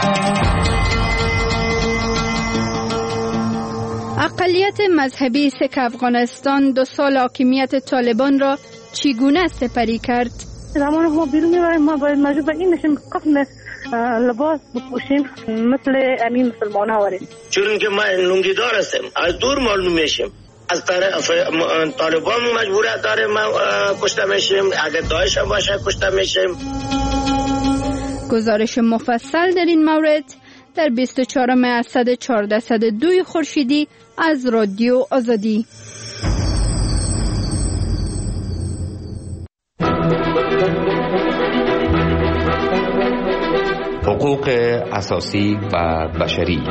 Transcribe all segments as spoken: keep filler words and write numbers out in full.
اقلیت مذهبی سیک افغانستان دو سال حاکمیت طالبان را چگونه سپری کرد؟ زمان ما بیرون میبریم ما باید مجبور به این نشیم قسم لباس بپوشیم مثل امین مسلمان ها وریم، چون که ما لنگیدار هستیم از دور معلوم میشیم. از طرف طالبان مجبوریت داریم ما کشته میشیم، اگر داعش هم باشه کشته میشیم. گزارش مفصل در این مورد در بیست و چهارم اسد چهارده صد و دو خورشیدی از رادیو آزادی. حقوق اساسی و بشری.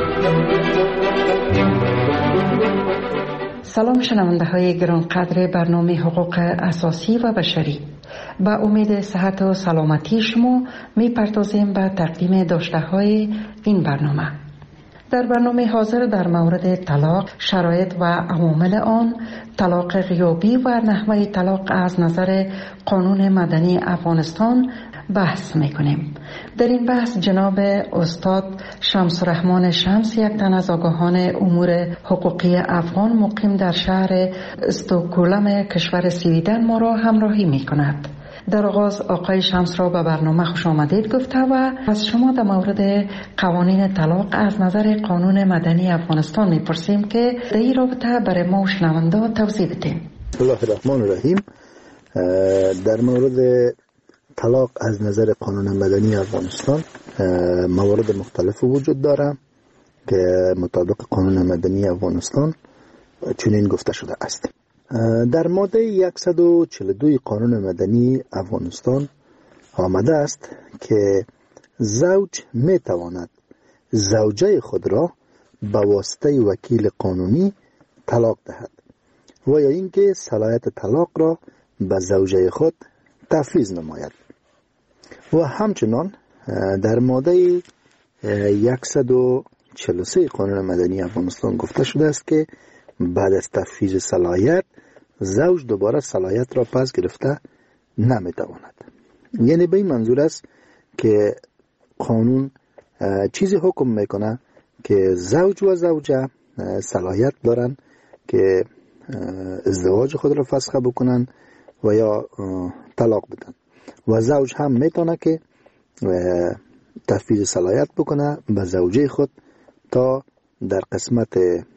سلام شنونده های گرانقدر برنامه حقوق اساسی و بشری. با امید صحت و سلامتی شما می پردازیم به تقدیم داشته های این برنامه. در برنامه حاضر در مورد طلاق، شرایط و عوامل آن، طلاق غیابی و نحوه طلاق از نظر قانون مدنی افغانستان بحث میکنیم. در این بحث جناب استاد شمس الرحمن شمس، یک تن از آگاهان امور حقوقی افغان مقیم در شهر استکهلم کشور سویدن ما را همراهی میکند. در آغاز آقای شمس را به برنامه خوش آمدید گفته و از شما در مورد قوانین طلاق از نظر قانون مدنی افغانستان میپرسیم که در این رابطه برای ما شنونده توضیح بدیم. بسم الله الرحمن الرحیم. در مورد طلاق از نظر قانون مدنی افغانستان موارد مختلف وجود داره که مطابق قانون مدنی افغانستان چنین گفته شده است. در ماده صد و چهل و دو قانون مدنی افغانستان آمده است که زوج می تواند زوجه خود را به واسطه وکیل قانونی طلاق دهد و یا اینکه صلاحیت طلاق را به زوجه خود تفویض نماید. و همچنان در ماده صد و چهل و سه قانون مدنی افغانستان گفته شده است که بعد از تفویض صلاحیت زوج دوباره صلاحیت را پس گرفته نمیتواند. یعنی به این منظور است که قانون چیزی حکم میکنه که زوج و زوجه صلاحیت دارن که ازدواج خود را فسخ بکنن و یا طلاق بدن و زوج هم میتونه که تفویض صلاحیت بکنه به زوجه خود تا در قسمت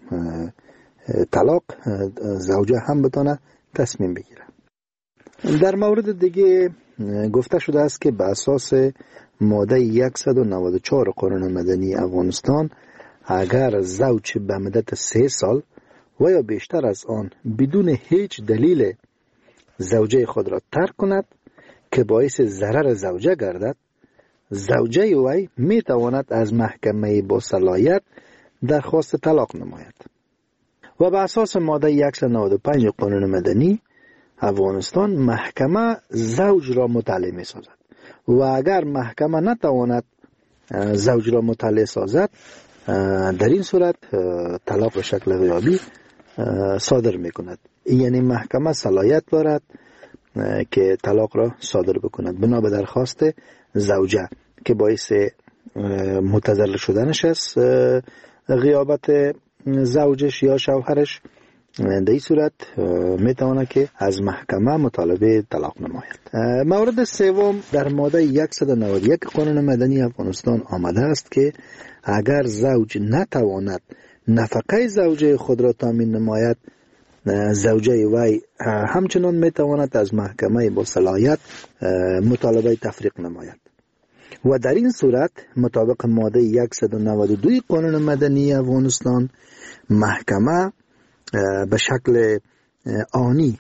طلاق زوجه هم بتونه تصمیم بگیره. در مورد دیگه گفته شده است که به اساس ماده صد و نود و چهار قانون مدنی افغانستان اگر زوج به مدت سه سال و یا بیشتر از آن بدون هیچ دلیل زوجه خود را ترک کند که باعث ضرر زوجه گردد، زوجه وی می تواند از محکمه با صلاحیت درخواست طلاق نماید. و به اساس ماده صد و نود و پنج قانون مدنی افغانستان محکمه زوج را مطلع می سازد و اگر محکمه نتواند زوج را مطلع سازد در این صورت طلاق به شکل غیابی صادر می کند. یعنی محکمه صلاحیت دارد که طلاق را صادر بکند بنا به درخواست زوجه که باعث متضرر شدنش است غیابت زوجش یا شوهرش. در این صورت میتونه که از محکمه مطالبه طلاق نماید. مورد سوم در ماده صد و نود و یک قانون مدنی افغانستان آمده است که اگر زوج نتواند نفقه زوجه خود را تامین نماید، زوجه وی همچنان میتواند از محکمه با صلاحیت مطالبه تفریق نماید. و در این صورت مطابق ماده صد و نود و دو قانون مدنی افغانستان محکمه به شکل آنی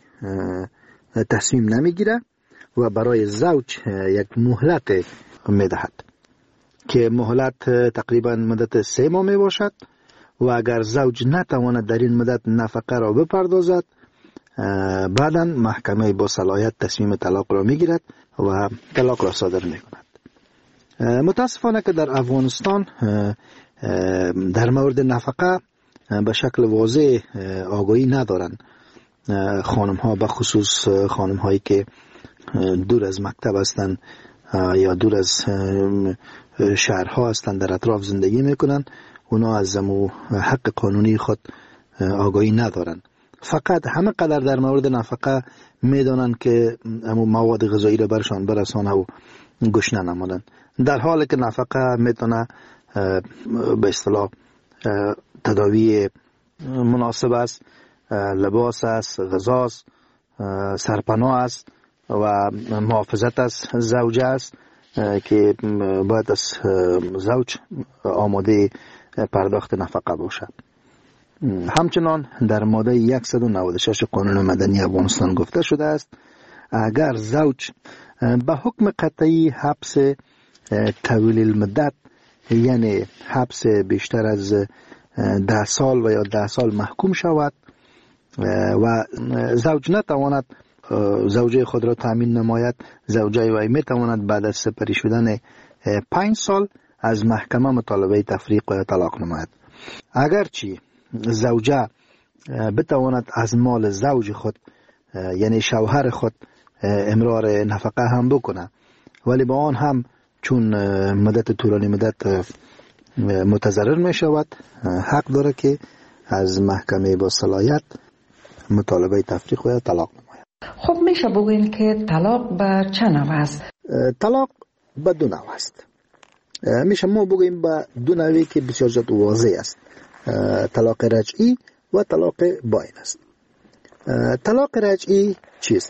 تصمیم نمیگیره و برای زوج یک مهلت میدهد که مهلت تقریبا مدت سه ماه می باشد و اگر زوج نتواند در این مدت نفقه را بپردازد بعدا محکمه با صلاحیت تصمیم طلاق را میگیرد و طلاق را صادر میکند. متاسفانه که در افغانستان در مورد نفقه به شکل واضح آگاهی ندارن خانم ها، به خصوص خانم هایی که دور از مکتب هستند یا دور از شهرها هستند در اطراف زندگی میکنن، اونا از زمو حق قانونی خود آگاهی ندارن. فقط همه قدر در مورد نفقه میدانن که امو مواد غذایی را برشان برسانه و گشنه نمانن، در حالی که نفقه میتونه به اصطلاح تداوی مناسب است، لباس است، غذا است، سرپناه است و محافظت از زوجه است که باید از زوج آماده پرداخت نفقه باشد. همچنان در ماده صد و نود و شش قانون مدنی افغانستان گفته شده است اگر زوج به حکم قطعی حبس طویل المدت، یعنی حبس بیشتر از ده سال و یا ده سال محکوم شود و زوج نتواند زوجه خود را تامین نماید، زوجه وی میتواند بعد از سپری شدن پنج سال از محکمه مطالبه تفریق و طلاق نماید. اگرچه زوجه بتواند از مال زوج خود یعنی شوهر خود امرار نفقه هم بکنه، ولی با آن هم چون مدت طولانی مدت متضرر می شود حق داره که از محکمه با صلاحیت مطالبه تفریق و طلاق نماید. خب میشه بگوییم که طلاق به چه نوع است؟ طلاق به دو نوع است. میشه ما بگوییم به دو نوعی که بسیار زیاد واضح است، طلاق رجعی و طلاق باین است. طلاق رجعی چیست؟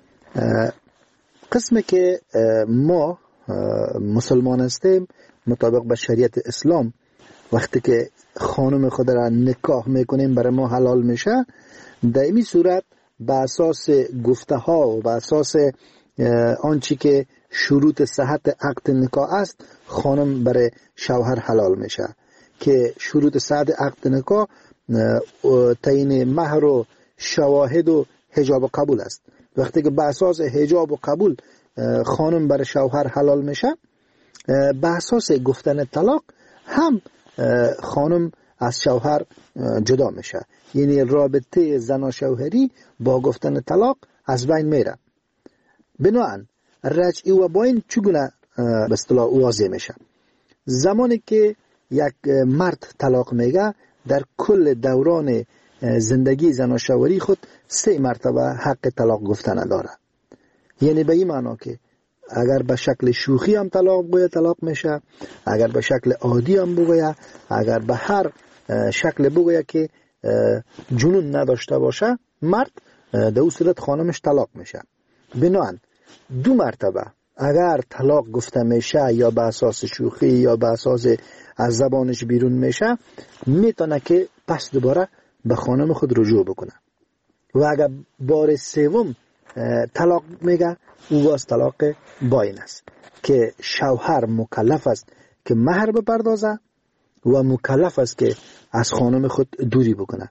قسمی که ما مسلمان هستیم مطابق به شریعت اسلام وقتی که خانم خود را نکاح میکنیم برای ما حلال میشه، در این صورت به اساس گفته ها و به اساس آنچه که شروط صحت عقد نکاح است خانم برای شوهر حلال میشه که شروط صحت عقد نکاح تعیین مهر و شواهد و حجاب و قبول است. وقتی که به اساس حجاب و قبول خانم برای شوهر حلال میشه، به اساس گفتن طلاق هم خانم از شوهر جدا میشه، یعنی رابطه زن و شوهری با گفتن طلاق از بین میره. بنابراین رجعی و باین چگونه به اصطلاح واضح میشه؟ زمانی که یک مرد طلاق میگه در کل دوران زندگی زن و شوهری خود سه مرتبه حق طلاق گفتن داره، یعنی به این معنا که اگر به شکل شوخی هم طلاق بگوید طلاق میشه، اگر به شکل عادی هم بگوید، اگر به هر شکل بگوید که جنون نداشته باشه مرد، در اون صورت خانمش طلاق میشه. بنابراین دو مرتبه اگر طلاق گفته میشه یا به اساس شوخی یا به اساس از زبانش بیرون میشه، میتونه که پس دوباره به خانم خود رجوع بکنه و اگر بار سوم طلاق میگه او باز طلاق باین است که شوهر مکلف است که مهر بپردازه و مکلف است که از خانم خود دوری بکنه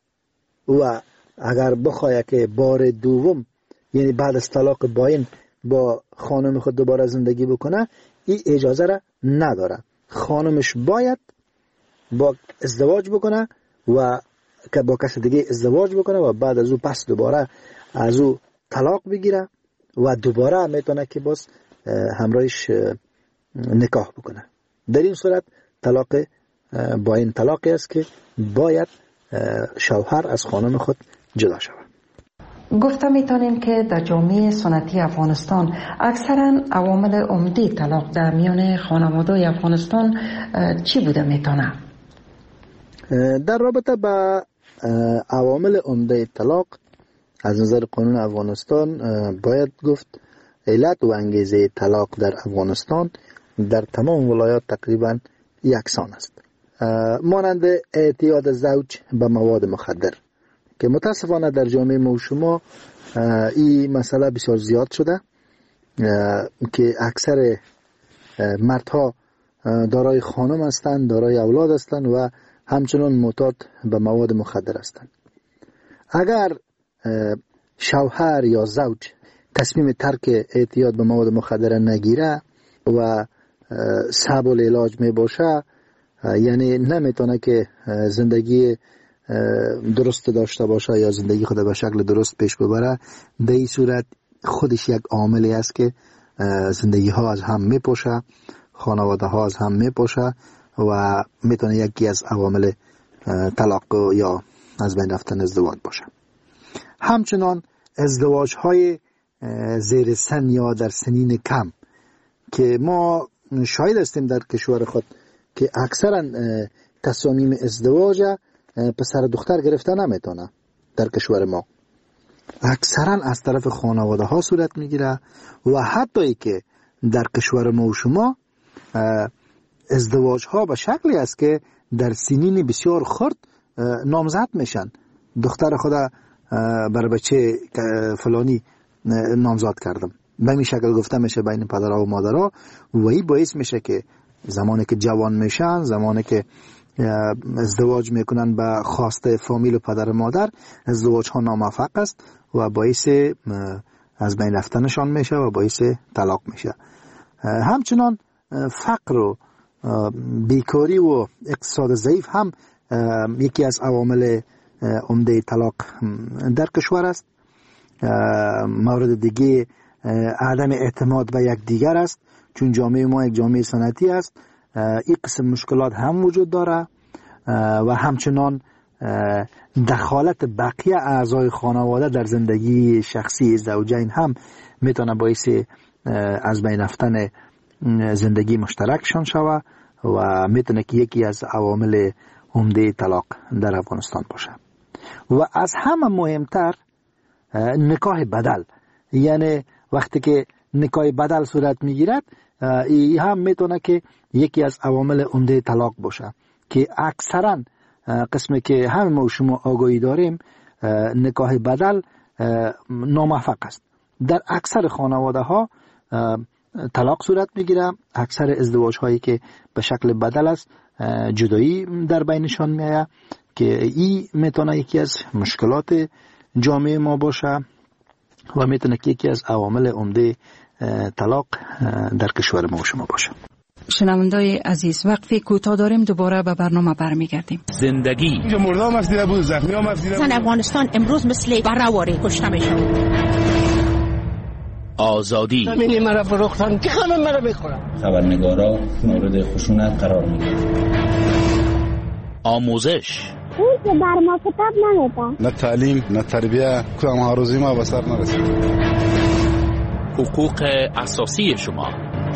و اگر بخواه که بار دوم یعنی بعد از طلاق باین با خانم خود دوباره زندگی بکنه، این اجازه را نداره. خانمش باید با ازدواج بکنه و که با کس دیگه ازدواج بکنه و بعد از او پس دوباره از او طلاق بگیره و دوباره میتونه که باز همراهش نکاح بکنه. در این صورت طلاق باین طلاقی است که باید شوهر از خانم خود جدا شود. گفته میتونیم که در جامعه سنتی افغانستان اکثرا عوامل عمده طلاق در میان خانواده‌های افغانستان چی بوده میتونه؟ در رابطه با عوامل عمده طلاق از نظر قانون افغانستان باید گفت علت و انگیزه طلاق در افغانستان در تمام ولایات تقریبا یکسان است، مانند اعتیاد زوج به مواد مخدر که متاسفانه در جامعه ما و شما این مسئله بسیار زیاد شده که اکثر مردها دارای خانم هستند، دارای اولاد هستند و همچنان معتاد به مواد مخدر هستند. اگر شوهر یا زوج تصمیم ترک اعتیاد به مواد مخدر نگیره و صعب العلاج می باشه، یعنی نمیتونه که زندگی درست داشته باشه یا زندگی خود به شکل درست پیش ببره، به این صورت خودش یک عاملی است که زندگی ها از هم میپاشه، خانواده ها از هم میپاشه و میتونه یکی از عوامل طلاق یا از بین رفتن ازدواج باشه. همچنان ازدواج های زیر سن یا در سنین کم که ما شاهد هستیم در کشور خود که اکثرا تصامیم ازدواج پسر دختر گرفته نمیتونه. در کشور ما اکثرا از طرف خانواده ها صورت میگیره و حتی ای که در کشور ما و شما ازدواج ها به شکلی است که در سنین بسیار خرد نامزد میشن. دختر خدا بر بچه فلانی نامزد کردم، به این شکل گفته میشه بین پدرها و مادرها و این باعث میشه که زمانی که جوان میشن، زمانی که ازدواج میکنن به خواسته فامیل و پدر و مادر، ازدواج ها ناموفق است و باعث از بین رفتنشان میشه و باعث طلاق میشه. همچنان فقر و بیکاری و اقتصاد ضعیف هم یکی از عوامل عمده طلاق در کشور است. مورد دیگه عدم اعتماد به یک دیگر است، چون جامعه ما یک جامعه سنتی است. این قسم مشکلات هم وجود داره و همچنان دخالت بقیه اعضای خانواده در زندگی شخصی زوجین هم میتونه باعث از بین رفتن زندگی مشترکشان شود و میتونه که یکی از عوامل عمده طلاق در افغانستان باشه. و از همه مهمتر نکاح بدل، یعنی وقتی که نکاح بدل صورت میگیرد، این هم میتونه که یکی از عوامل عمده طلاق باشه که اکثرا قسمی که همه ما و شما آگاهی داریم نکاح بدل ناموفق است. در اکثر خانواده ها طلاق صورت میگیره. اکثر ازدواج هایی که به شکل بدل است جدایی در بینشان میآید که این میتونه یکی از مشکلات جامعه ما باشه و میتونه که یکی از عوامل عمده طلاق در کشور ما و شما باشه. شنوندای عزیز، وقفی کوتاه داریم، دوباره به برنامه برمیگردیم. زندگی اینجا مردم افدیده بود، زخمی هم افدیده بود. افغانستان امروز مثل برهواری کشته میشن. آزادی زمینی مرا فروختن، که خانم مرا بخورم. خبرنگارا مورد خشونت قرار میگیرن. آموزش اون که بر ما کتاب نمیدن، نه تعلیم نه تربیه، کدام ها روزی ما به سر نرسید. حقوق اساسی شما.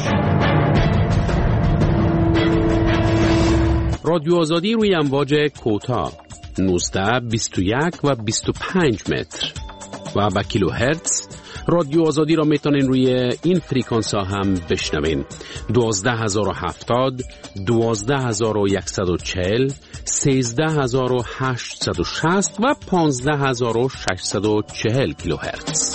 رادیو آزادی روی امواج کوتاه نوزده، بیست و یک و بیست و پنج متر و با کیلو هرتز. رادیو آزادی را میتونین روی این فریکانس ها هم بشنوین: دوازده هزار و هفتاد، دوازده هزار و صد و چهل، سیزده هزار و هشتصد و شصت و پانزده هزار و ششصد و چهل کیلو هرتز.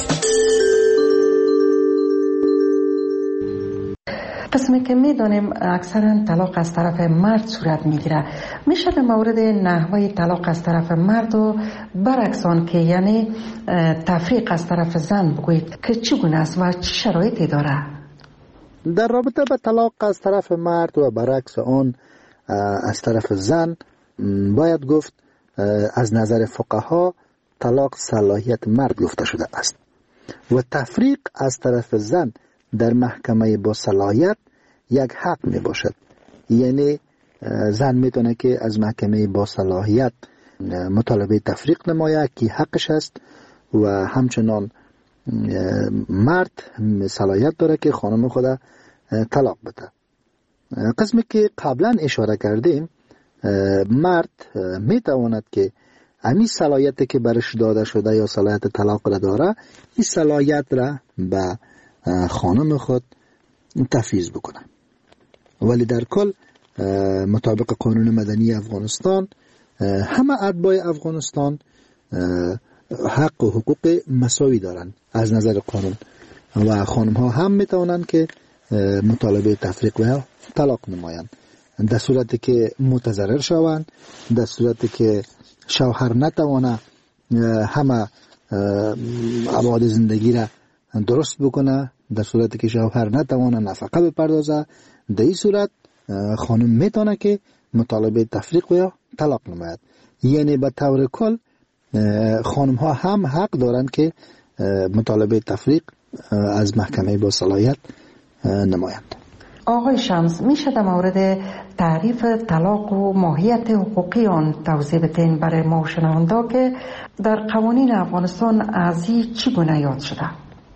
قسمی که میدانیم اکثرا طلاق از طرف مرد صورت میگیره، میشه در مورد نحوه طلاق از طرف مرد و برعکسان که یعنی تفریق از طرف زن بگویید که چگونه است و چه شرایطی داره؟ در رابطه با طلاق از طرف مرد و برعکس آن از طرف زن باید گفت از نظر فقها طلاق صلاحیت مرد گفته شده است و تفریق از طرف زن در محکمه با صلاحیت یک حق می باشد. یعنی زن میتونه که از محکمه با صلاحیت مطالبه تفریق نماید که حقش است و همچنان مرد صلاحیت داره که خانم خود طلاق بده. قسمی که قبلا اشاره کردیم، مرد میتواند که همین صلاحیتی که برش داده شده یا صلاحیت طلاق را داره، این صلاحیت را به خانم خود تفویض بکنه. ولی در کل مطابق قانون مدنی افغانستان همه اتباع افغانستان حق و حقوق مساوی دارند از نظر قانون و خانم ها هم میتوانند که مطالبه تفریق و طلاق نمایند در صورتی که متضرر شوند، در صورتی که شوهر نتوانه همه ابعاد زندگی را درست بکنه، در صورتی که شوهر نتوانه نفقه بپردازه، در این صورت خانم میتونه که مطالبه تفریق و طلاق نماید. یعنی به طور کل خانم ها هم حق دارند که مطالبه تفریق از محکمه با صلاحیت نمایند. آقای شمس، میشه در مورد تعریف طلاق و ماهیت حقوقی آن توضیح بدین برای ما شنوندا که در قوانین افغانستان از این چگونه یاد شده؟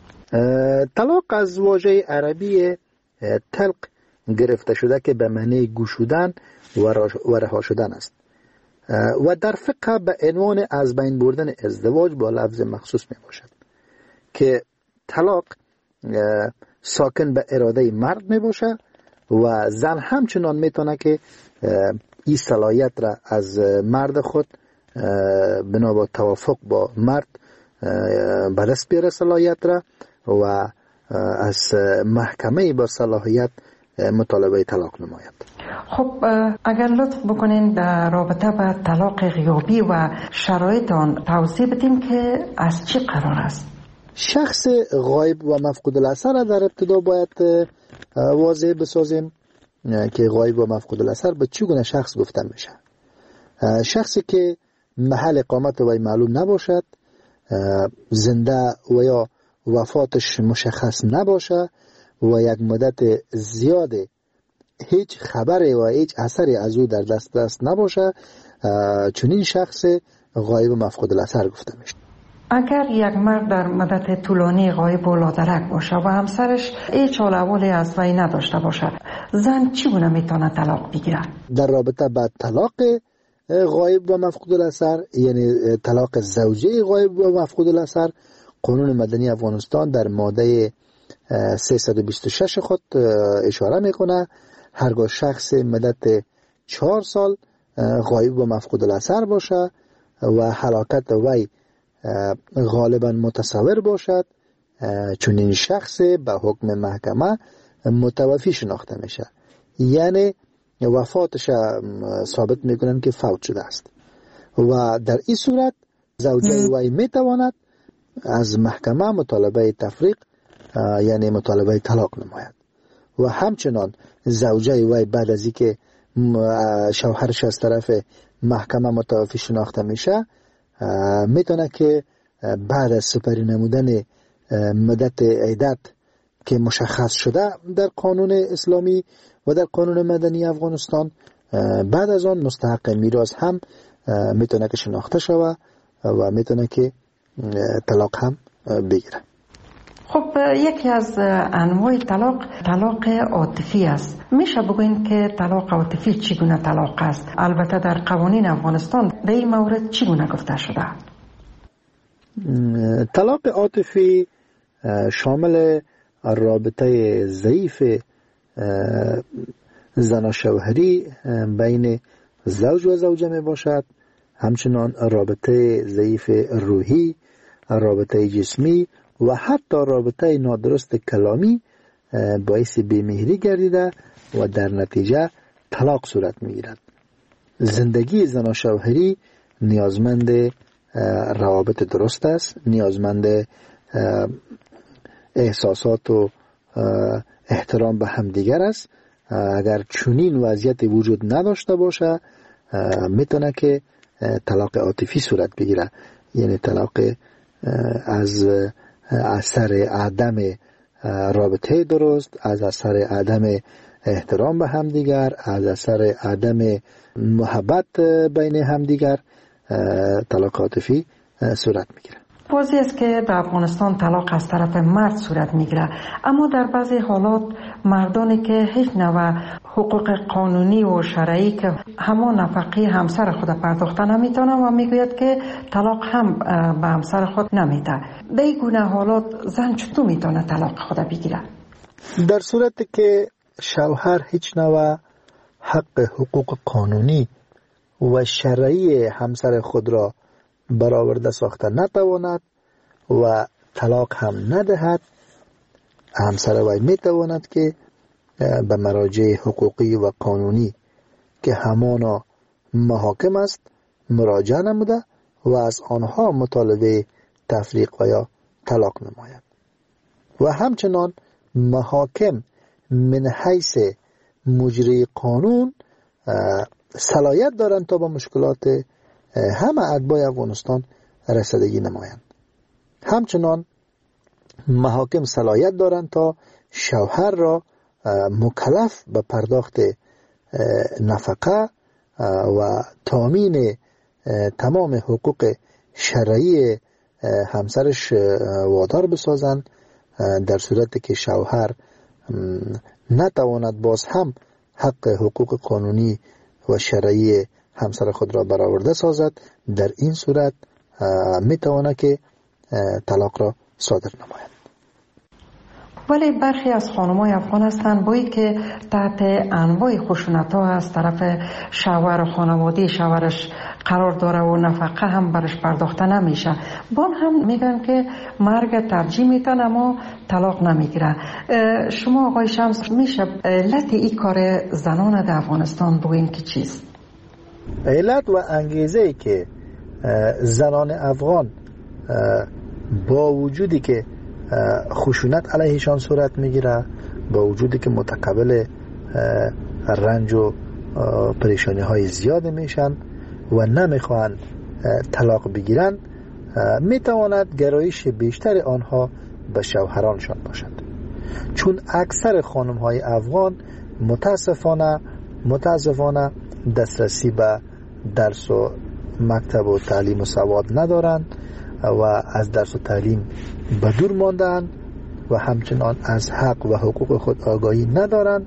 طلاق از واژه عربی طلق گرفته شده که به معنی گشودن و رها شدن است و در فقه به عنوان از بین بردن ازدواج با لفظ مخصوص می باشد که طلاق ساکن به اراده مرد می باشه و زن همچنان می تونه که این صلاحیت را از مرد خود بنا با توافق با مرد به دست بیاره صلاحیت را و از محکمه با صلاحیت مطالبه طلاق نماید. خب اگر لطف بکنین در رابطه با طلاق غیابی و شرایط آن توضیح بدین که از چی قرار است؟ شخص غایب و مفقود الاثر در ابتدا باید واضح بسازیم که غایب و مفقود الاثر به چگونه شخص گفته میشه. شخصی که محل اقامت وی معلوم نباشد، زنده و یا وفاتش مشخص نباشه و یک مدت زیاد هیچ خبری و هیچ اثری از او در دست دست نباشه، چنین شخص غایب و مفقود الاثر گفته میشه. اگر یک مرد در مدت طولانی غایب و لادرک باشه و همسرش هیچ حال احوالی از وی نداشته باشه، زن چگونه میتونه طلاق بگیره؟ در رابطه با طلاق غایب و مفقود الاثر، یعنی طلاق زوجه غایب و مفقود الاثر، قانون مدنی افغانستان در ماده سیصد و بیست و شش خود اشاره میکنه هرگاه شخص مدت چهار سال غایب و مفقود الاثر باشه و هلاکت وی غالبا متصور باشد، چون این شخص به حکم محکمه متوفی شناخته میشه، یعنی وفاتش ثابت میکنن که فوت شده است و در این صورت زوجه وی میتواند از محکمه مطالبه تفریق یعنی مطالبه طلاق نماید و همچنان زوجه وی بعد از اینکه شوهرش از طرف محکمه متوفی شناخته میشه میتونه که بعد از سپری نمودن مدت عدت که مشخص شده در قانون اسلامی و در قانون مدنی افغانستان، بعد از آن مستحق میراث هم میتونه که شناخته شوه و میتونه که طلاق هم بگیره. خب یکی از انواع طلاق طلاق عاطفی است. میشه بگوین که طلاق عاطفی چگونه طلاق است؟ البته در قوانین افغانستان در این مورد چگونه گفته شده؟ طلاق عاطفی شامل رابطه ضعیف زن شوهری بین زوج و زوجه می باشد، همچنان رابطه ضعیف روحی، رابطه جسمی و حتی رابطه نادرست کلامی باعث بیمهری گردیده و در نتیجه طلاق صورت می گیرد. زندگی زن و شوهری نیازمند روابط درست است، نیازمند احساسات و احترام به همدیگر است. اگر چنین وضعیت وجود نداشته باشه میتونه که طلاق عاطفی صورت بگیره، یعنی طلاق از اثر عدم رابطه درست، از اثر عدم احترام به همدیگر، از اثر عدم محبت بین همدیگر طلاق عاطفی صورت میگیره. واضح است که در افغانستان طلاق از طرف مرد صورت میگیره، اما در بعضی حالات مردانی که هیچ نوع حقوق قانونی و شرعی که همان نفقه همسر خود پرداخته نمیتونه و میگوید که طلاق هم به همسر خود نمیده. در این گونه حالات زن چطور میتونه طلاق خود بگیره؟ در صورتی که شوهر هیچ نوع حق حقوق قانونی و شرعی همسر خود را برآورده ساخته نتواند و طلاق هم ندهد، همسر وی میتواند که به مراجع حقوقی و قانونی که همانا محاکم است مراجعه نموده و از آنها مطالبه تفریق و یا طلاق نماید و همچنان محاکم من حیث مجری قانون صلاحیت دارند تا با مشکلات همه اتباع افغانستان رسیدگی نمایند. همچنان محاکم صلاحیت دارند تا شوهر را مکلف به پرداخت نفقه و تامین تمام حقوق شرعی همسرش وادار بسازن، در صورتی که شوهر نتواند باز هم حق حقوق قانونی و شرعی همسر خود را برآورده سازد، در این صورت میتواند که طلاق را صادر نماید. ولی برخی از خانم‌های افغان هستند بایی که تحت انواع خشونت‌ها از طرف شوهر و خانواده شوهرش قرار داره و نفقه هم برش پرداخته نمیشه، بان هم میگن که مرگ ترجیح میتن اما طلاق نمیگیره. شما آقای شمس میشه علت این کار زنان در افغانستان بگوین که چیست؟ علت و انگیزه که زنان افغان با وجودی که خشونت علیهشان صورت میگیره، با وجودی که متقبل رنج و پریشانی های زیاد میشن و نمیخوان طلاق بگیرن، میتواند گرایش بیشتر آنها به شوهرانشان باشد. چون اکثر خانم های افغان متاسفانه متاسفانه دسترسی به درس و مکتب و تعلیم و سواد ندارند و از درس و تعلیم به دور ماندند و همچنان از حق و حقوق خود آگاهی ندارند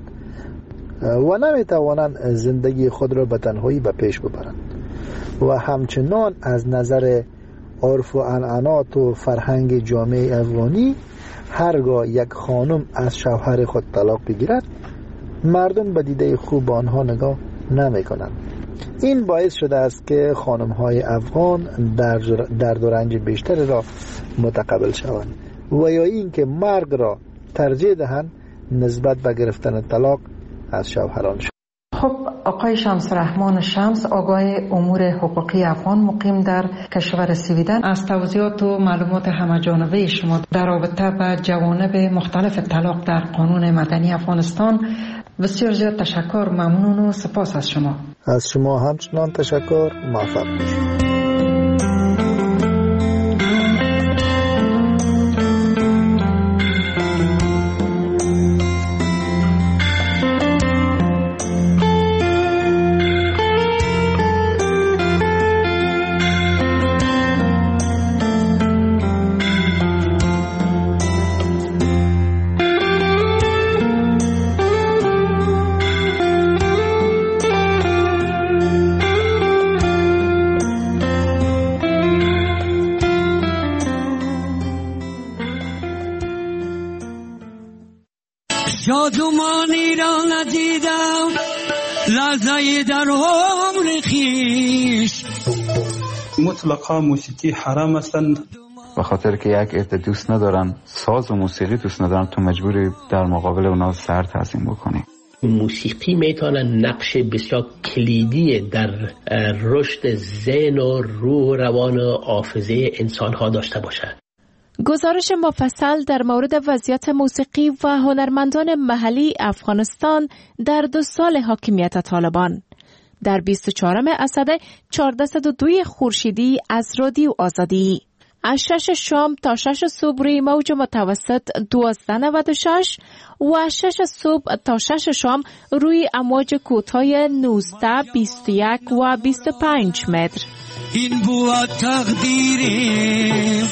و نمیتوانند زندگی خود را به تنهایی به پیش ببرند و همچنان از نظر عرف و عنعنات و فرهنگ جامعه افغانی هرگاه یک خانم از شوهر خود طلاق بگیرد، مردم به دیده خوب آنها نگاه نمی کنند. این باعث شده است که خانم های افغان درد و رنج بیشتر را متقبل شوند و یا این که مرگ را ترجیح دهند نسبت به گرفتن طلاق از شوهرانشان. خب آقای شمس رحمان شمس، آگاه امور حقوقی افغان مقیم در کشور سویدن، از توضیحات و معلومات همه‌جانبه شما در رابطه با جوانب مختلف طلاق در قانون مدنی افغانستان بسیار زیاد تشکر، ممنون و سپاس از شما. از شما همچنان تشکر، موفق باشید. شادمانی را ندیدم لحظه در عمر خیش. مطلقا موسیقی حرام هستند، به خاطر که یک عده دوست ندارن ساز و موسیقی دوست ندارن، تو مجبوری در مقابل اونا سر تعظیم بکنی. موسیقی میتونه نقش بسیار کلیدی در رشد ذهن و روح و روان و حافظه انسان ها داشته باشد. گزارش مفصل در مورد وضعیت موسیقی و هنرمندان محلی افغانستان در دو سال حاکمیت طالبان. در بیست و چهارم اسد چهارصد و دو خورشیدی از رادیو آزادی، از شش شام تا شش صبح روی موج متوسط دوازده نود و شش و از شش صبح تا شش شام روی امواج کوتاه نوزده، بیست و یک و بیست و پنج متر. این بود تقدیری.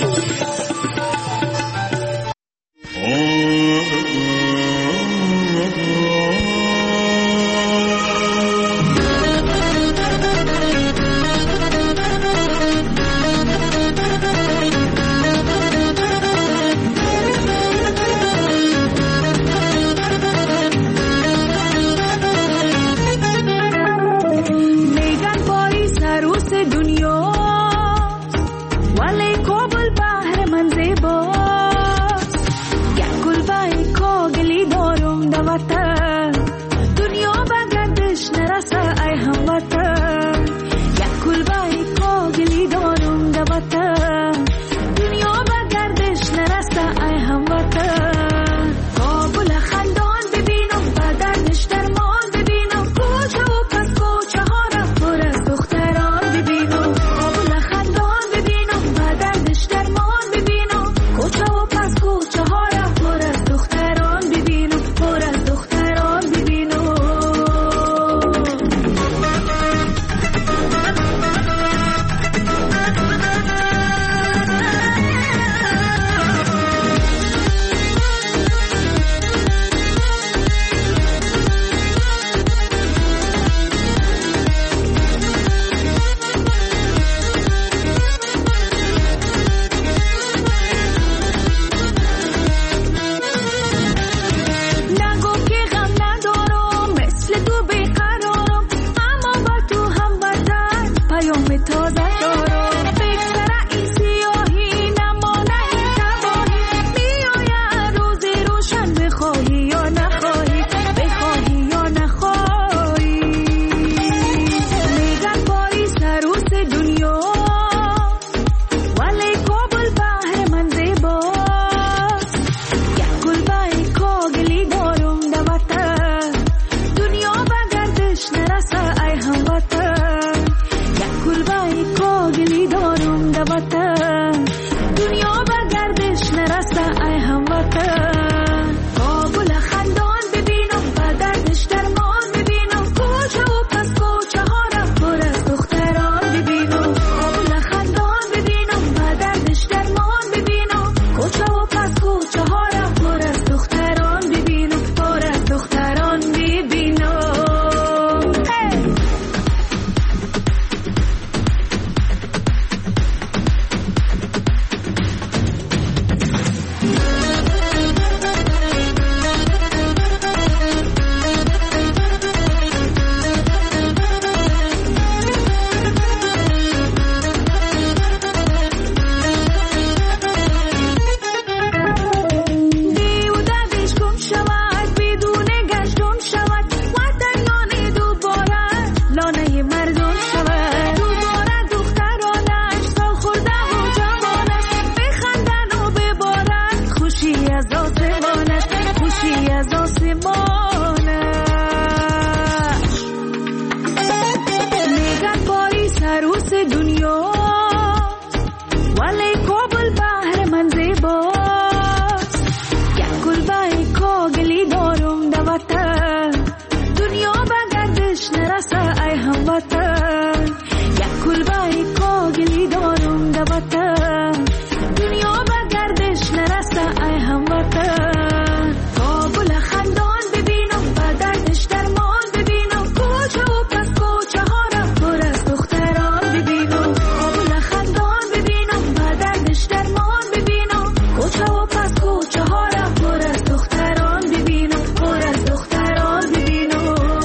دردش نرسه ای هموطن، یک کلبه کاغلی دارم ده وطن، دنیا به گردش نرسه ای هموطن، کابل خندان ببینم به دردش درمان ببینم، کوچه و پس کوچه ها را پر از دختران ببینم، کابل خندان ببینم به دردش درمان ببینم، کوچه و پس کوچه ها را پر از دختران ببینم، پر از دختران ببینم.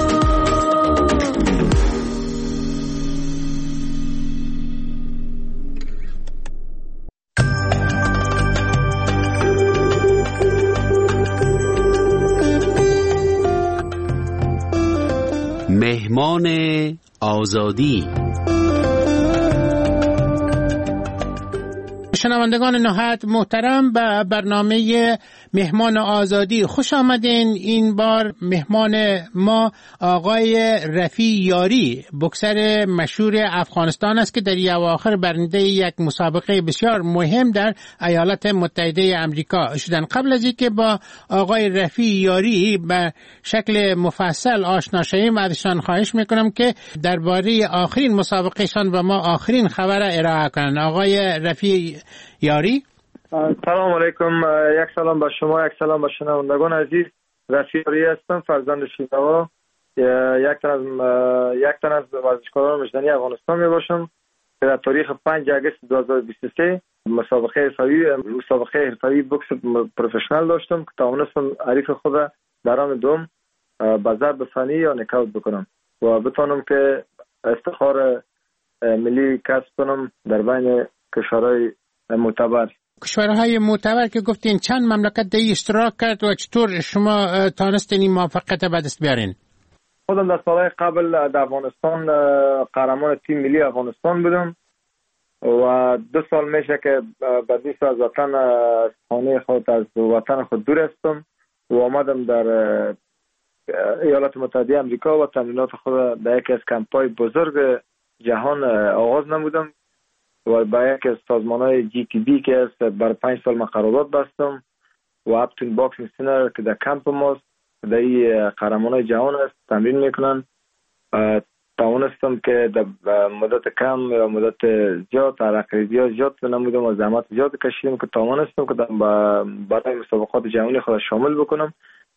مهمان آزادی. شنوندگان نهایت محترم به برنامه مهمان آزادی خوش آمدین. این بار مهمان ما آقای رفیع یاری، بوکسر مشهور افغانستان است که در اواخر برنده یک مسابقه بسیار مهم در ایالات متحده امریکا شدن. قبل از اینکه با آقای رفیع یاری به شکل مفصل آشنا شویم، ازشان خواهش میکنم که درباره آخرین مسابقهشان و ما آخرین خبر ارائه کنند. آقای رفیع یاری. سلام علیکم، یک سلام به شما، یک سلام به شنوندگان عزیز. رفیع یاری هستم، فرزند شینوا، یک تن از یک تن از ورزشکاران مجدنی افغانستان می باشم که در تاریخ پنج آگوست دو هزار و بیست و سه مسابقه حرفه‌ای مسابقه حرفه‌ای بوکس پروفشنال داشتم که توانستم حریف خود در راند دوم به ضرب فنی یا نکاوت بکنم و بتوانم که افتخار ملی کسب کنم در بین کشورهای معتبر. کشورهای معتبر که گفتین چند مملکت در اشتراک کرد و چطور شما تانستین این موفقیت به دست بیارین؟ خودم در سالهای قبل در افغانستان قهرمان تیم ملی افغانستان بودم و دو سال میشه که بعدیس از وطن خانه خود از وطن خود دور هستم و آمدم در ایالات متحده امریکا و تمرینات خود در یکی از کمپ‌های بزرگ جهان آغاز نمودم و با یک از سازمان‌های جی تی بی که است بر پنج سال من قرارداد بستم و اپتون باکسینگ سینر که در کمپ ماست در این قهرمان‌های جهان است تمرین میکنن. توانستم که در مدت کم یا مدت زیاد ترقی زیاد نمودم و زحمت زیاد کشیدم که توانستم که برای مسابقات جهانی خود شامل بکنم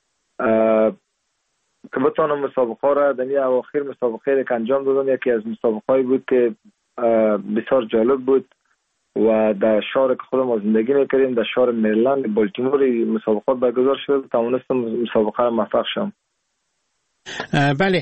که بتوانم مسابقه را در این اواخر مسابقه که انجام دادم. یکی از مسابقه‌ای بود که بسیار جالب بود و در شهر که خودم زندگی میکردیم در شهر مریلند بالتیمور مسابقات برگزار شد. توانستم مسابقه را موفق شدم. بله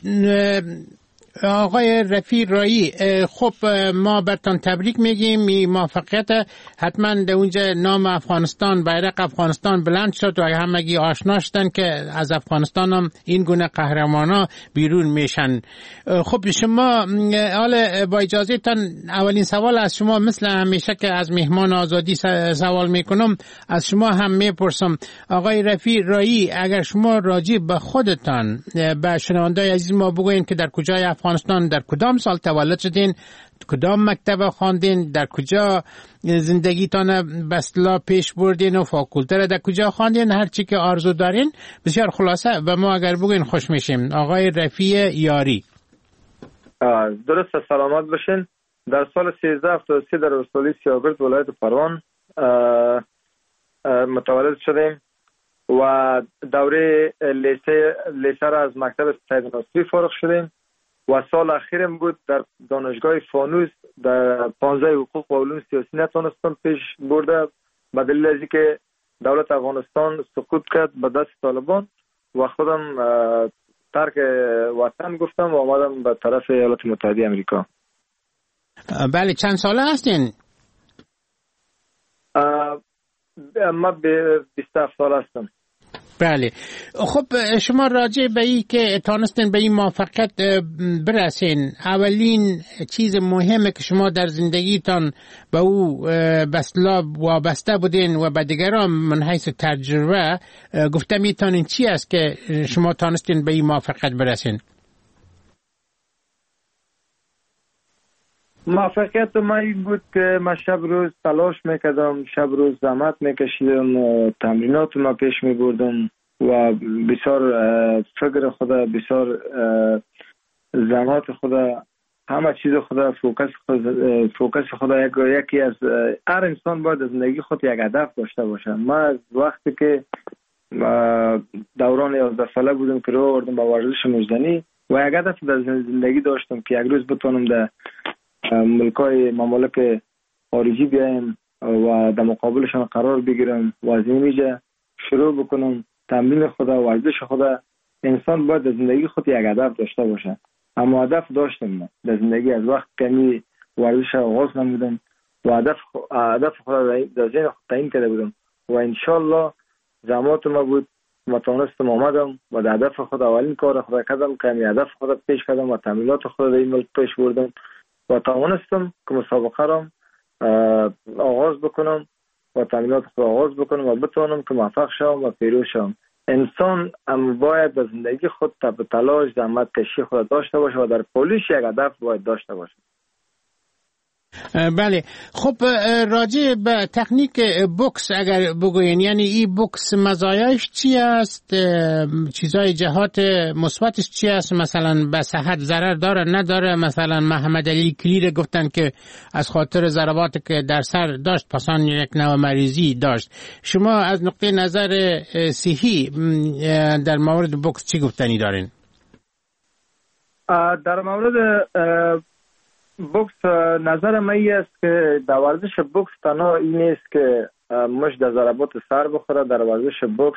آقای رفیع یاری، خب ما برتان تبریک میگیم. این موفقیت حتما در اونجا نام افغانستان، بیرق افغانستان بلند شد و همگی آشنا شدن که از افغانستان هم این گونه قهرمانا بیرون میشن. خب شما حالا با اجازه تان اولین سوال از شما مثل همیشه که از مهمان آزادی سوال میکنم از شما هم میپرسم. آقای رفیع یاری، اگر شما راجع به خودتان به شنوندای عزیز ما بگوین که در کجای افغانستان در کدام سال تولد شدین، کدام مکتب خواندین، در کجا زندگیتان به اصطلاح پیش بردین و فاکولته را در کجا خواندین، هر چی که آرزو دارین بسیار خلاصه و ما اگر بگین خوش میشیم. آقای رفیع یاری. درست، سلامت باشین. در سال سیزده هفتاد و سه در ولسوالی سیاه‌گرد ولایت پروان متولد شدیم و دوره لیسه لیسه را از مکتب سید ناصری فارغ شدیم و سال اخیرم بود در دانشگاه فانوس در پانزده حقوق و علوم سیاسی نتونستم پیش برده به دلیل از اینکه دولت افغانستان سقوط کرد به دست طالبان و خودم ترک وطن گفتم و آمدم به طرف ایالات متحده امریکا. بله، چند ساله هستین؟ من به بیست و هفت سال هستم. بله. خب شما راجع به این که تانستین به این موفقیت برسین، اولین چیز مهمه که شما در زندگیتان به او بسلا وابسته بودین و به دیگران من حیث تجربه گفته میتونین چی است که شما تانستین به این موفقیت برسین؟ موفقیت من این بود که من شب روز تلاش میکردم، شب روز زحمت میکشیدم و تمرینات ما پیش میبردم و بسیار فکر خدا بسیار زمات خود، همه چیز خود، فوکس خود، فوکس خود یک یکی از هر انسان باید از زندگی خود یک هدف داشته باشه. ما از وقتی که دوران یازده ساله بودم که رو آوردم به ورزش مجدنی و یک هدف در زندگی داشتم که یک روز بتونم در ملکای ممالک خارجی بیایم و در مقابلشان قرار بگیرم و از اینجا شروع بکنم تمرین خود و ورزش خود. انسان باید در زندگی خود یک هدف داشته باشه. اما هدف داشتم من در زندگی از وقت کمی ورزش آغاز نمودم و هدف هدف خود در ذهن خود تعیین کرده بودم و انشالله زمات ما بود متوانستم آمدم و در هدف خود اولین کار خود کردم که می هدف خود پیش کردم و تمرینات خود در این ملک پیش بردم و توانستم که مسابقه را آغاز بکنم و تمرینات خود آغاز بکنم و بتوانم که موفق شوم و پیروز شوم. انسان هم باید در زندگی خود تب تلاش زحمت کشی خود داشته باشه و در پولیش یک هدف باید داشته باشه. بله، خب راجع به تکنیک بوکس اگر بگوین، یعنی این بوکس مزایاش چی است؟ چیزای جهات مثبتش چی است؟ مثلا به صحت ضرر داره نداره؟ مثلا محمد علی کلیر گفتن که از خاطر ضربات که در سر داشت پسان یک نوع مریضی داشت. شما از نقطه نظر صحی در مورد بوکس چی گفتنی دارین؟ در مورد بوکس نظر من است که در ورزش بوکس تنها این نیست که مش در ضربات سر بخوره. در ورزش بوکس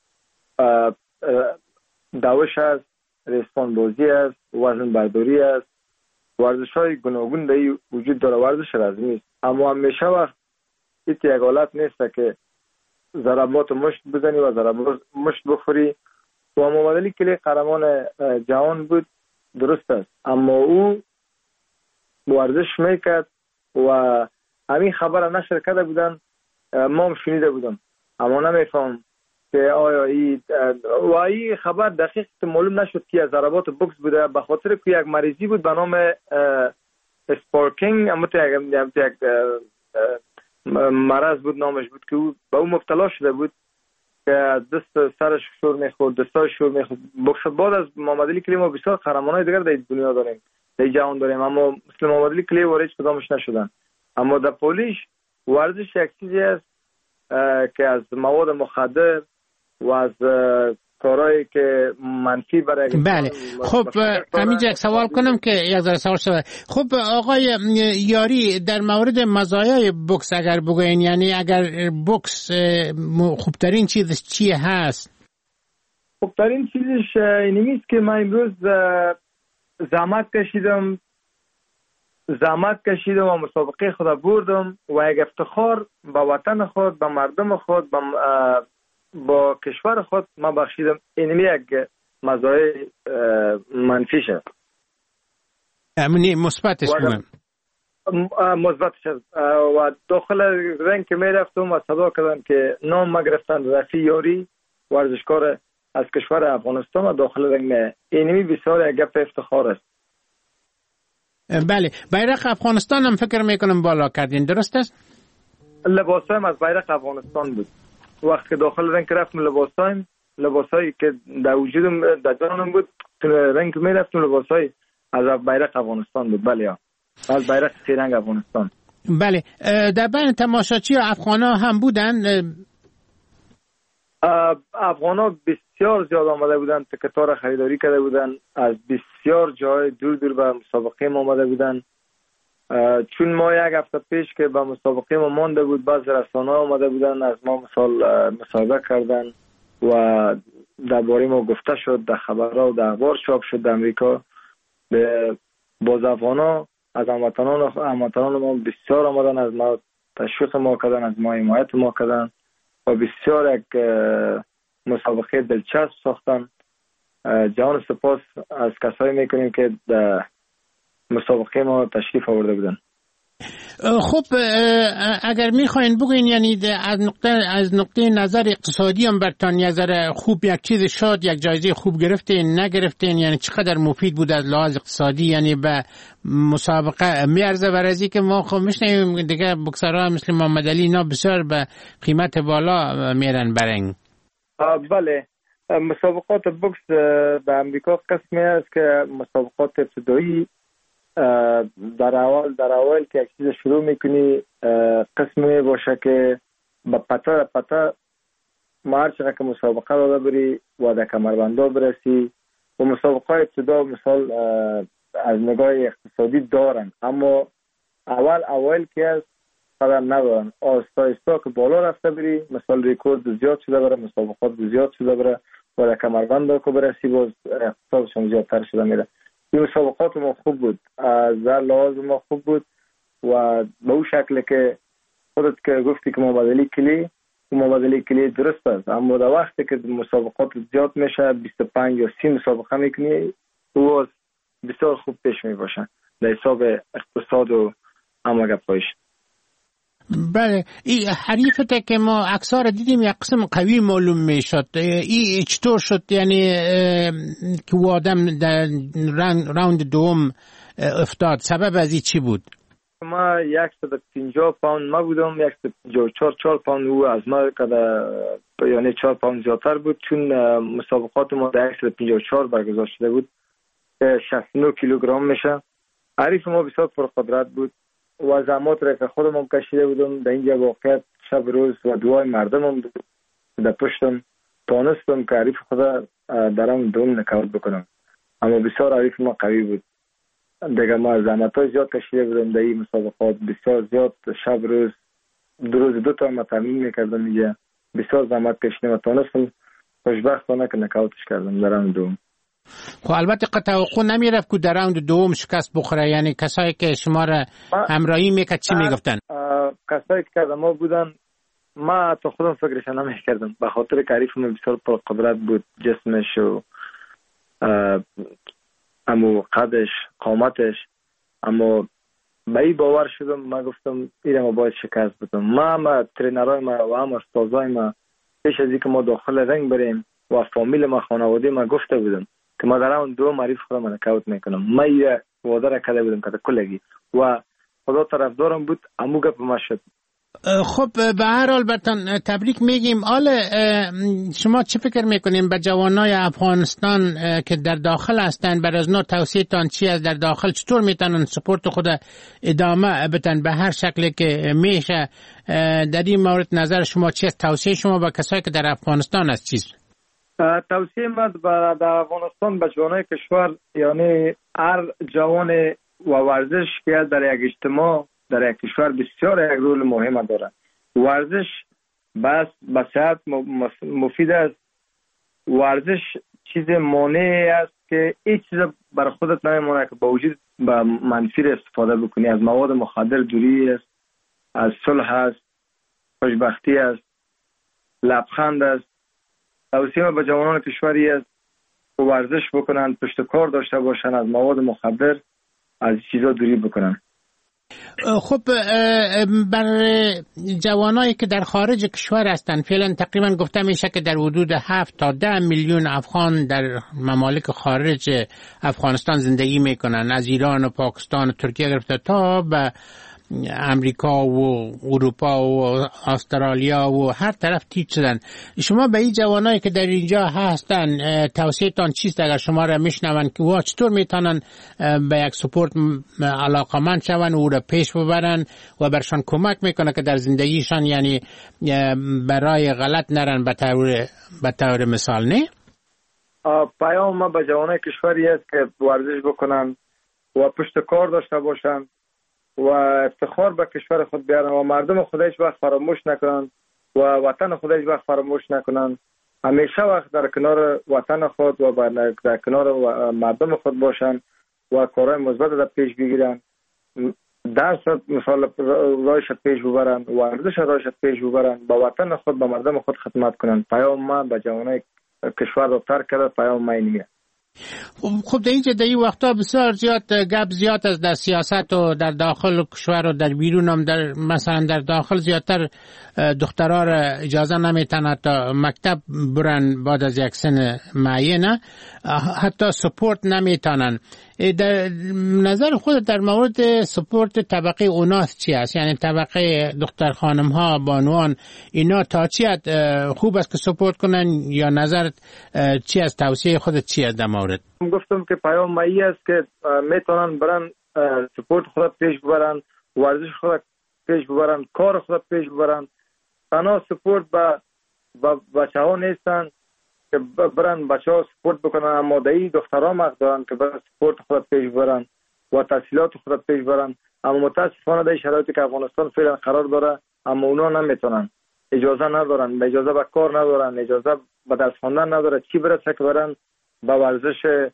دوش است، ریسپان بازی است، وزن برداری است، ورزش های گوناگون در وجود داره. ورزش رزمی است اما همیشه وقت ایت یک حالت نیست که ضربات مشت بزنی و ضربات مشت بخوری. و محمد علی کلی قهرمان جهان بود، درست است، اما او ورزش میکرد و همین خبر نشر کرده بودن، ما هم شنیده بودم اما نمیفهم که آیا ای و این خبر دقیق معلوم نشد که از ضربات بوکس بوده، به خاطر که یک مریضی بود به نام اسپارکینگ، اما یک مرض بود نامش بود که او به او مبتلا شده بود که دست سرش شور میخورد، دستاش شور میخورد. بوکس بعد از محمد علی کلی ما بسیار قهرمانای دیگر در دنیا داریم، در جهان داریم، اما مثل محمد علی کلی وارد کدامش نشدن. اما در پولیش ورزش یک چیزی است که از مواد مخدر و از کارهایی که منفی برای بله. خب همینجا یک سوال کنم که یک ذره سوال شده. خب آقای یاری، در مورد مزایای بوکس اگر بگوین، یعنی اگر بوکس خوبترین چیزش چیه هست؟ خوبترین چیزش اینی است که من امروز زحمت کشیدم زحمت کشیدم و مسابقه خود بردم و یک افتخار به وطن خود، به مردم خود، با, با کشور خود ما بخشیدم. اینمی یک مزایای منفیش است. امنی مثبتش کنم مثبتش است. و داخل رنگ که می رفتم و صدا کردن که نام ما گرفتن رفیع یاری، ورزشکار از کشور افغانستان و داخل رنگ می. اینمی بسیار یک گپ افتخار است. بله، بیرق افغانستان هم فکر میکنم بالا کردین، درست است؟ لباسایم از بیرق افغانستان بود. وقتی که داخل رنگ رفتم لباسایم لباسایی که در وجودم در جانم بود رنگ میرفتم لباسای از بیرق افغانستان بود. بله، از بیرق سه افغانستان. بله، در بین تماشاچی افغانا هم بودن؟ افغانا بسیار زیاد آمده بودن، تکتار خریداری کرده بودن، از بسیار جای دور دور به مسابقه ما آمده بودن. چون ما یک هفته پیش که به مسابقه ما مانده بود، بعض رسانه آمده بودن از ما مثال مصاحبه کردن و درباره ما گفته شد، در خبرها و در اخبار چاپ شد در امریکا. باز افغانا از هموطنان هموطنان ما بسیار آمدن، از ما تشویق ما کردن، از ما حمایت ما کردن و بسیار یک مسابقه دلچسب ساختن. جهان سپاس از کسایی میکنیم که در مسابقه ما تشریف آورده بودن. خب اگر میخواین بگوین، یعنی از نقطه از نقطه نظر اقتصادی هم برتان یک ذره خوب یک چیز شد، یک جایزه خوب گرفتین نگرفتین، یعنی چقدر مفید بود از لحاظ اقتصادی، یعنی به مسابقه میارزه؟ ورزی که ما خب میشنیم دیگه بوکسرها مثل محمد علی اینا بسیار به قیمت بالا میرن برنگ. بله، مسابقات بوکس در امریکا قسمی است که مسابقات ابتدایی در اول در اول که یک چیز شروع میکنی قسمی باشه که با پتا پتا هر چقدر که مسابقه داده بری و در کمربندا برسی و مسابقه ابتدا مثال از نگاه اقتصادی دارن، اما اول اول که از قدم ندارن، آستا آستا که بالا رفته بری مثال ریکورد زیاد شده بره، مسابقات زیاد شده بره و در کمربندا که برسی باز اقتصادشون زیادتر شده میره. این مسابقات ما خوب بود، از لحاظ ما خوب بود و به اون شکل که خودت که گفتی که مبادله کلی و مبادله کلی درست است، اما در وقتی که مسابقات زیاد میشه بیست و پنج یا سی مسابقه میکنی و بسیار خوب پیش میباشن در حساب اقتصاد و اما گپایش. بله، این حریفته که ما اکثر دیدیم یک قسم قوی معلوم میشد، این چطور شد؟ یعنی که او آدم در راوند دوم افتاد، سبب از این چی بود؟ ما صد و پنجاه پوند ما بودم، صد و پنجاه و چهار چهار پوند او از ما که یعنی چهار پوند زیادتر بود، چون مسابقات ما در صد و پنجاه و چهار برگزار شده بود که شصت و نه کیلوگرم میشه. حریف ما بسیار پرقدرت بود و زحمات را که خودم کشیده بودم در اینجا واقعیت شب روز و دعای مردم هم در پشتم تانستم که حریف خدا درم دوم نکاوت بکنم، اما بسیار حریف ما قوی بود دیگه. ما زحمت های زیاد کشیده بودم در این مسابقات، بسیار زیاد شب روز دو روز دو تا ما تمرین میکردم اینجا، بسیار زحمت کشیدم و تانستم خوشبختانه که نکاوتش کردم درم دوم. خب البته توقع نمیرفت که در راوند دوم شکست بخوره، یعنی کسایی که شما را همراهی میکرد چی میگفتن؟ کسایی که ما بودن ما تو خودم فکرش نمیکردم، به خاطر که حریف من بسیار پرقدرت بود، جسمش و امو قدش قامتش، اما به این باور شدم ما گفتم ایره ما باید شکست بدم. ما ما ترینرهای ما و هم استازای ما پیش از اینکه ما داخل رنگ بریم و فامیل ما خانواده ما گفته بودم که ما در اون دو معریف خودم من نکاوت میکنم، ما ایره وعده را کرده بودم که کلگی و خدا طرفدارم بود، امو گپ ما شد. خب به هر حال برتان تبریک میگیم. حالا شما چه فکر میکنیم به جوانای افغانستان که در داخل هستند، بر از نوع توصیه تان چی است؟ در داخل چطور میتونن سپورت خود ادامه بدن به هر شکلی که میشه؟ در این مورد نظر شما چی است؟ توصیه شما به کسایی که در افغانستان است چیست؟ توصیه من در افغانستان به جوانای کشور، یعنی هر جوان و ورزش که در یک اجتماع در یک کشور بسیار یک رول مهم دارد. ورزش بس به صحت مفید است. ورزش چیز مانع است که هیچ چیز برای خودت نمیمونه که با وجود به منفی استفاده بکنی. از مواد مخدر دوری است، از صلح است، خوشبختی است، لبخند است. توصیه به جوانان کشوری است که ورزش بکنن، پشت کار داشته باشن، از مواد مخدر از چیزا دوری بکنن. خب برای جوانایی که در خارج کشور هستند فعلا تقریبا گفته میشه که در حدود هفت تا ده میلیون افغان در ممالک خارج افغانستان زندگی میکنن، از ایران و پاکستان و ترکیه گرفته تا به امریکا و اروپا و استرالیا و هر طرف تیپ شدن. شما به این جوانایی که در اینجا هستن توصیه تان چیست اگر شما را میشنون که وا چطور میتونن به یک سپورت علاقمند شون و او را پیش ببرن و برشان کمک میکنه که در زندگیشان یعنی برای غلط نرن به طور به طور مثال؟ نه پیام ما به جوانای کشوری است که ورزش بکنن و پشت کار داشته باشن و افتخار به کشور خود بیارن و مردم خود هیچ وقت فراموش نکنن و وطن خود هیچ وقت فراموش نکنن. همیشه وقت در کنار وطن خود و در کنار مردم خود باشن و کارهای مثبت را پیش بگیرن، درس مثلا رایش پیش ببرن، ورزش رایش پیش ببرن، با وطن خود با مردم خود خدمت کنن. پیام ما به جوانای کشور رو ترک کرده، پیام ما اینه. خب در اینجا در این وقتا بسیار زیاد گپ زیاد است در سیاست و در داخل کشور و در بیرون هم، در مثلا در داخل زیادتر دخترها را اجازه نمیتن تا مکتب برن بعد از یک سن معینه، حتی سپورت نمیتونن. در نظر خود در مورد سپورت طبقه اوناس چی است؟ یعنی طبقه دختر خانم ها، بانوان، اینا تا چی خوب است که سپورت کنن، یا نظرت چی است؟ توصیه خودت چی است در مورد؟ گفتم که پیام مایی است که میتونن برن سپورت خود پیش ببرن، ورزش خود پیش ببرن، کار خود پیش ببرن. تنها سپورت با با بچه ها نیستن که برن بچه ها سپورت بکنن، اما دایی دخترها مقد دارن که برن سپورت خود پیش ببرن و تحصیلات خود پیش ببرن. اما متاسفانه در شرایطی که افغانستان فعلا قرار داره، اما اونا نمیتونن، اجازه ندارن، اجازه به کار ندارن، اجازه به درس خواندن نداره، چی برسه که برن با ورزش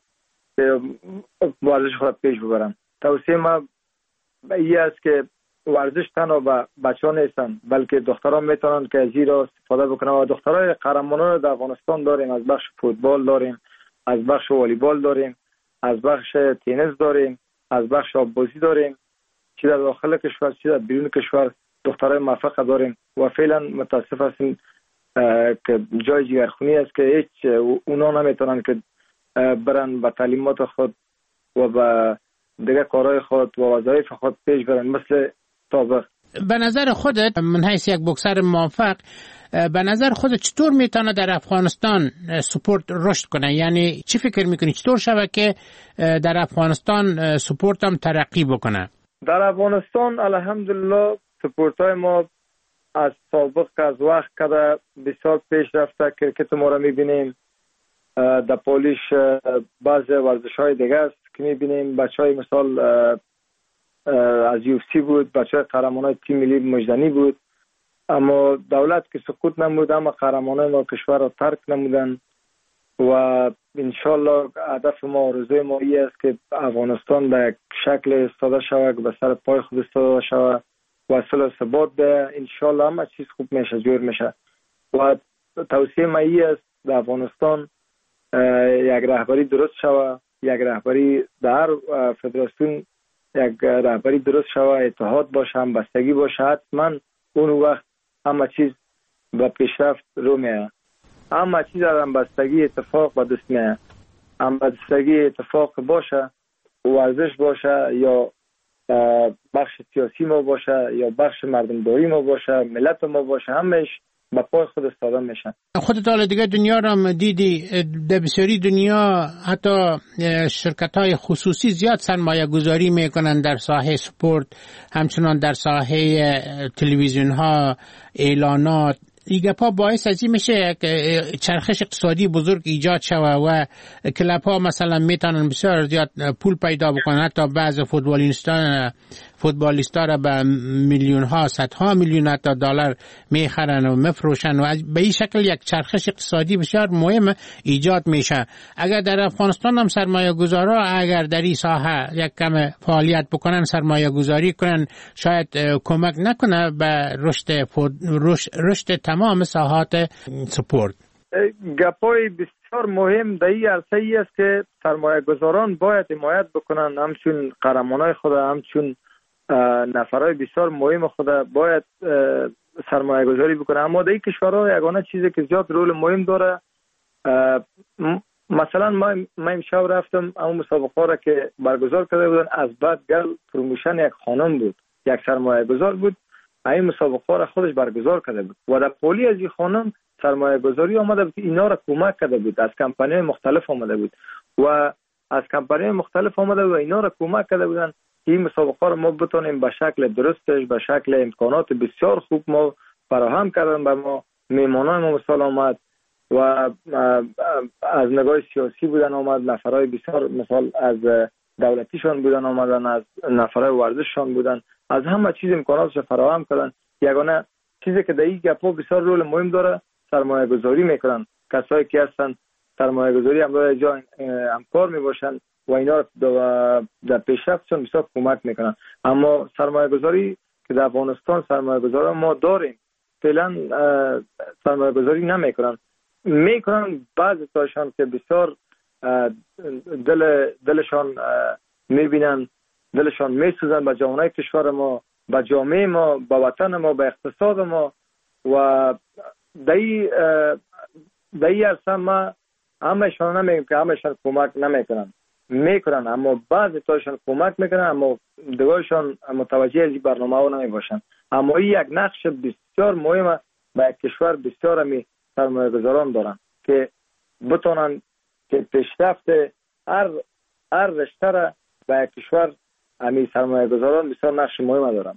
ورزش خود پیش ببرن. توصیه ما این است که ورزش تنها با بچه ها نیستن، بلکه دخترها میتونن که از این را استفاده بکنن. و دخترهای قهرمانان در افغانستان داریم، از بخش فوتبال داریم، از بخش والیبال داریم، از بخش تنیس داریم، از بخش آببازی داریم، چی در داخل کشور چی در بیرون کشور دخترای موفق داریم. و فعلا متاسف هستیم که جای جگرخونی است که هیچ اونا نمیتونن که برن با تعلیمات خود و با دیگه کارهای خود و وظایف خود پیش برن مثل سابق. به نظر خودت، من حیث یک بوکسر موفق، به نظر خودت چطور میتونه در افغانستان سپورت رشد کنه؟ یعنی چی فکر میکنی چطور شود که در افغانستان سپورت هم ترقی بکنه؟ در افغانستان الحمدلله سپورت های ما از سابق از وقت کده بسیار پیش رفته. کرکت ما را میبینیم، در پولیش بعض ورزش های دیگه است که میبینیم. بچه های مثال از یو اف سی بود، بچه های قهرمان های تیم ملی مجدنی بود، اما دولت که سکوت نمود، اما قهرمان های ما کشور را ترک نمودن. و انشالله هدف ما و آرزوی ما ای است که افغانستان به یک شکل استاده شود، به سر پای خود استاده شود و اصل ثبات ده. انشالله همه چیز خوب میشه، جور میشه. و توصیه ما ای است در افغانستان یک رهبری درست شود، یک رهبری در فدراسیون یک رهبری درست شود، اتحاد باشه، همبستگی باشه. حتما اون وقت همه چیز به پیشرفت رو میه. همه چیز در همبستگی اتفاق به دست میه. همبستگی اتفاق باشه، ورزش باشه یا بخش سیاسی ما باشه یا بخش مردمداری ما باشه، ملت ما باشه، همش با پای خود استاده میشن. خودت حالا دیگه دنیا را هم دیدی، در بسیاری دنیا حتی شرکت های خصوصی زیاد سرمایه گذاری میکنن در ساحه سپورت، همچنان در ساحه تلویزیون ها، اعلانات. این گپا باعث از این میشه که چرخش اقتصادی بزرگ ایجاد شود و کلب ها مثلا میتونن بسیار زیاد پول پیدا بکنن، حتی بعض فوتبالیستان فوتبالیستا را به میلیون ها، صدها میلیون حتی دلار میخرن و میفروشن و به این شکل یک چرخش اقتصادی بسیار مهم ایجاد میشه. اگر در افغانستان هم سرمایه گذارا اگر در این ساحه یک کم فعالیت بکنن، سرمایه گذاری کنن، شاید کمک نکنه به رشد رشد, رشد تمام ساحات سپورت. گپای بسیار مهم در این عرصه ای است که سرمایه گذاران باید حمایت بکنن، همچون قهرمانای خود، همچون نفرای بسیار مهم خود باید سرمایه گذاری بکنن. اما در این کشورها یگانه چیزی که زیاد رول مهم داره، مثلا ما ما امشب رفتم اون مسابقه را که برگزار کرده بودن، از بعد گل پروموشن یک خانم بود، یک سرمایه گذار بود، این مسابقه را خودش برگزار کرده بود و در پولی از این خانم سرمایه گذاری آمده بود، اینا را کمک کرده بود، از کمپانی مختلف آمده بود و از کمپانی مختلف آمده بود و اینا را کمک کرده بودن این مسابقه را ما بتونیم به شکل درستش، به شکل امکانات بسیار خوب ما فراهم کردن به ما. میمانای ما مثال آمد و از نگاه سیاسی بودن آمد، نفرای بسیار مثال از دولتیشان بودن آمدن، از نفرای ورزششان بودن، از همه چیز امکاناتش فراهم کردن. یگانه چیزی که در این گپا بسیار رول مهم داره سرمایه گذاری میکنن. کسایی که هستن سرمایه گذاری هم داره جا همکار میباشن و اینا در پیشرفتشون بسیار کمک میکنن. اما سرمایه گذاری که در افغانستان سرمایه گذاری ما داریم فعلا سرمایه گذاری نمیکنن، میکنن بعضی تاشان که بسیار دل دلشان میبینن، دلشان میسوزن به جامعه کشور ما، به جامعه ما، به وطن ما، به اقتصاد ما. و دایی دایی اصلا ما همشان نمیگم که همشان کمک نمیکنن، میکنن، اما بعضی تاشان کمک میکنن اما دیگرشان متوجه از این برنامه ها نمیباشن. اما این یک نقش بسیار مهمه به یک کشور بسیار همی سرمایه گذاران دارن که بتونن که پیشرفت هر هر رشته را به یک کشور همی سرمایه گذاران بسیار نقش مهمه دارن.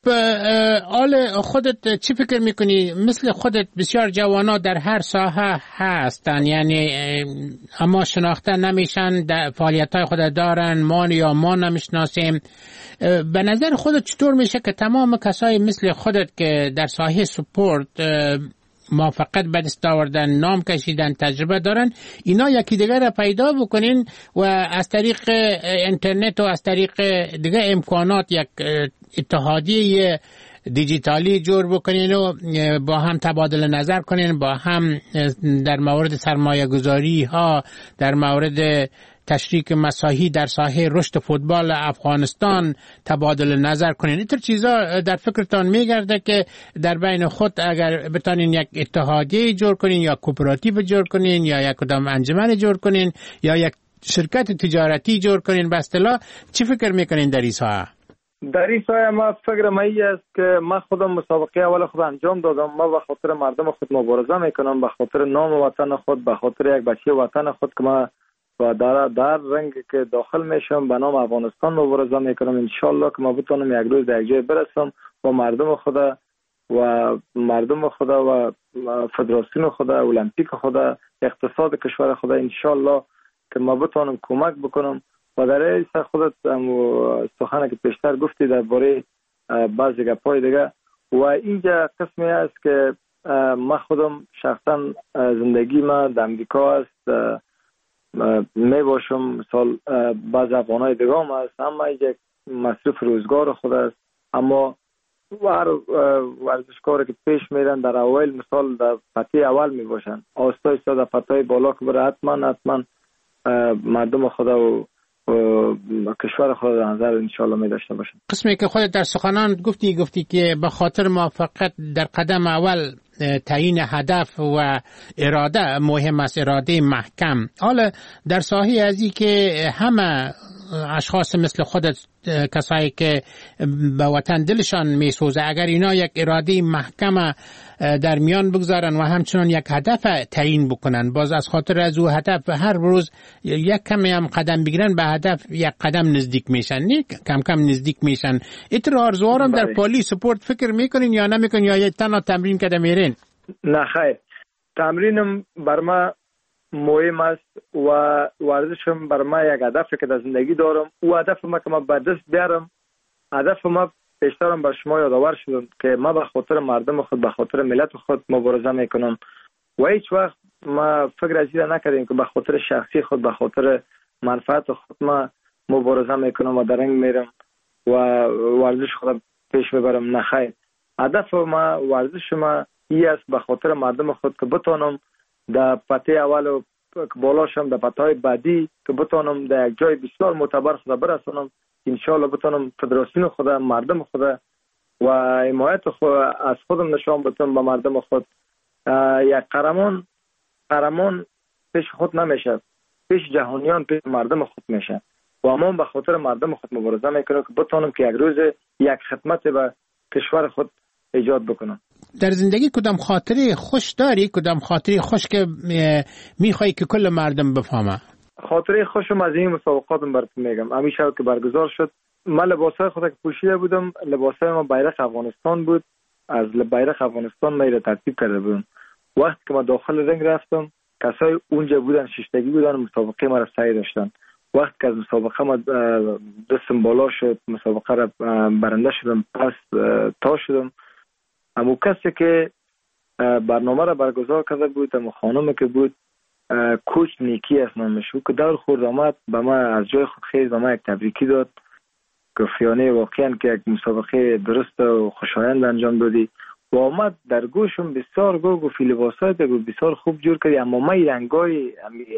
آل خودت چی فکر میکنی؟ مثل خودت بسیار جوانا در هر ساحه هستن، یعنی اما شناخته نمیشن، فعالیت های خود دارن، ما یا ما نمیشناسیم. به نظر خودت چطور میشه که تمام کسای مثل خودت که در ساحه سپورت موفقیت به دست آوردن، نام کشیدن، تجربه دارن، اینا یکی دیگر را پیدا بکنین و از طریق اینترنت و از طریق دیگه امکانات یک اتحادیه دیجیتالی جور بکنین و با هم تبادل نظر کنین، با هم در مورد سرمایه گذاری ها، در مورد تشریک مساحی در ساحه رشد فوتبال افغانستان تبادل نظر کنین. اینطور چیزا در فکرتان میگرده که در بین خود اگر بتانین یک اتحادیه جور کنین یا کوپراتیو جور کنین یا یک کدام انجمن جور کنین یا یک شرکت تجارتی جور کنین، به اصطلاح چی فکر میکنین در این ساحه؟ در این ساحه ما فکر ما این است که ما خودم مسابقه اول خود انجام دادم. ما به خاطر مردم خود مبارزه میکنم، به خاطر نام وطن خود، به خاطر یک بچه وطن خود که ما و در در رنگ که داخل میشم به نام افغانستان مبارزه میکنم. انشالله که ما بتونم یک روز در یک جای برسم و مردم خدا و مردم خدا و فدراسیون خدا، المپیک خدا، اقتصاد کشور خدا، انشالله که ما بتونم کمک بکنم. و در این خودت سخنه که پیشتر گفتی درباره بعضی گپای دیگه و اینجا قسمی است که ما خودم شخصا زندگی ما در امریکا است، می باشم مثال بعض افغانای دیگه هم هست، اما یک مصرف روزگار خود است. اما هر ورزشکاری که پیش میرن در اول مثال در پته اول می باشن، آستا ایستا در پته بالا که بره حتما حتما مردم خدا و کشور خود در نظر انشاءالله می داشته باشن. قسمی که خودت در سخنان گفتی گفتی که به خاطر موفقیت در قدم اول تعیین هدف و اراده مهم است، اراده محکم. حالا در ساحه ازی که همه اشخاص مثل خودت، کسایی که به وطن دلشان میسوزه، اگر اینا یک اراده محکم در میان بگذارن و همچنان یک هدف تعیین بکنن، باز از خاطر از او هدف هر روز یک کمی هم قدم بگیرن به هدف یک قدم نزدیک میشن، نه کم کم نزدیک میشن. ایتر آرزوارم در پالی سپورت فکر میکنین یا نمیکنین یا تنها تمرین کده میرین؟ نه خیر، تمرینم بر ما مهم است و ورزشم بر ما یک هدفی که در زندگی دارم. او هدف ما که ما به دست بیارم، هدف ما پیشترم بر شما یادآور شدم که ما به خاطر مردم خود، به خاطر ملت خود مبارزه میکنم و هیچ وقت ما فکر از این نکردیم که به خاطر شخصی خود، به خاطر منفعت خود ما مبارزه میکنم و درنگ میرم و ورزش خود پیش ببرم. نه خیر، هدف ما، ورزش ما این است به خاطر مردم خود که بتونم در پته اول و بالاشم در پته های بعدی که بتونم در یک جای بسیار معتبر خود برسونم. انشاءالله بتونم فدراسیون خود، مردم خود و حمایت خود از خودم نشان بدم به مردم خود. یک قهرمان قهرمان پیش خود نمیشه، پیش جهانیان، پیش مردم خود میشه و ما به خاطر مردم خود مبارزه میکنم که بتونم که یک روز یک خدمت به کشور خود ایجاد بکنم. در زندگی کدام خاطره خوش داری؟ کدام خاطره خوش که میخوایی که کل مردم بفهمه؟ خاطره خوشم از این مسابقاتم براتون میگم. همیشه که برگزار شد، من لباسای خود که پوشیده بودم، لباسای ما بیرق افغانستان بود، از بیرق افغانستان ما را ترتیب کرده بودم. وقتی که ما داخل رنگ رفتم، کسای اونجا بودن، ششتگی بودن، مسابقه ما را سعی داشتن. وقتی که از مسابقه ما دستم بالا شد، مسابقه را برنده شدم، پس تا شدم، اما کسی که برنامه را برگزار کرده بود، اما خانمی که بود، کوچ نیکی است نامش، که دور خورد آمد به ما از جای خود خیز به ما یک تبریکی داد، گفتیانه واقعا که یک مسابقه درست و خوشایند انجام دادی و آمد در گوشم بسیار گفت گفت لباسات گفت بسیار خوب جور کردی، اما ما رنگای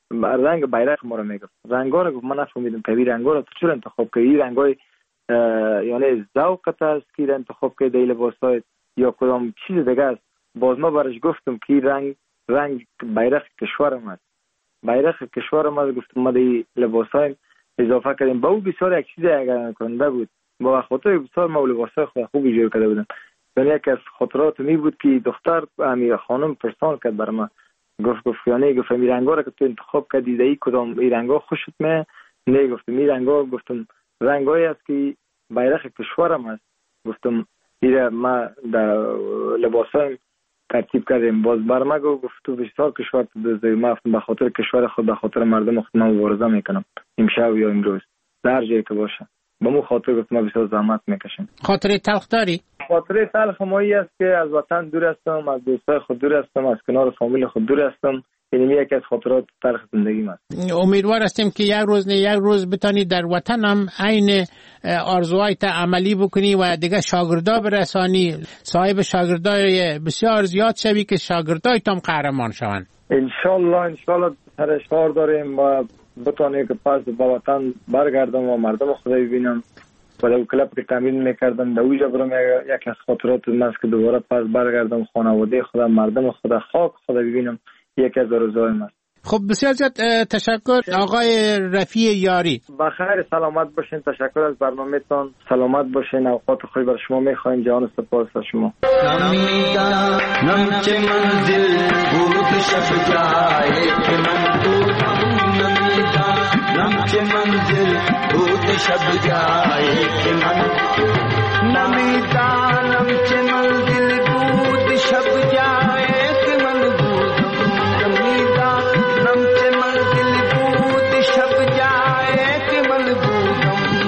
رنگ بیرق ما رو میگفت. رنگا رو گفت من نفهمیدم که این رنگا رو چرا انتخاب کردی؟ این رنگای یعنی ذوقت است که انتخاب کردی این لباسای یا کدام چیز دیگه است؟ باز ما برش گفتم که رنگ رنگ بیرق کشورم است. بیرق کشورم است. گفتم ما این لباسای اضافه کردیم. با او بسیار یک چیز اگر کننده بود. با خاطر بسیار ما لباسای خود خوبی جور کرده بودم. یعنی یک از خاطرات می بود که دختر امیر خانم پرسان کرد بر من. گفت گفت یعنی گفت این رنگا رو که تو انتخاب کردی ای کدام این رنگا خوشت میاد؟ نه گفتم این رنگا گفتم رنگایی است که بیرق کشورم است. گفتم این ما در لباسایم ترتیب کردیم. باز بر ما گفت تو بسیار کشور تو دوزی. ما به خاطر کشور خود به خاطر مردم خود من مبارزه میکنم امشب یا امروز در جایی که باشه. با مو خاطر گفت ما بسیار زحمت میکشیم. خاطر تلخ داری؟ خاطر تلخ مایی است که از وطن دور هستم، از دوستای خود دور هستم، از کنار فامیل خود دور هستم. این یکی از خاطرات تلخ زندگیم است. امیدوار هستیم که یک روز نه یک روز بتانی در وطن هم عین آرزوهایت عملی بکنی و دیگه شاگردا برسانی، صاحب شاگردای بسیار زیاد شوی که شاگردایت هم قهرمان شوند. ان شاء الله ان شاء الله سرش کار داریم و بتونیم که پس به وطن برگردم و مردم خدا ببینم. و در کلاب که تمرین میکردم در اوجا برم یک از خاطرات من است که دوباره پس برگردم خانواده خدا، مردم خدا، خاک خدا ببینم. یکی از آرزوهایم است. خب بسیار زیاد تشکر آقای رفیع یاری. بخیر سلامت باشین. تشکر از برنامهتون. سلامت باشین. اوقات خوبی بر شما میخوایم. جان سپاس از شما. نم چه منزل بود شب جای که من بودم نمیدانم چه منزل بود شب جای که من نمیدانم چه منزل بود شب جای که من بودم نمیدانم چه منزل بود شب جای که من بودم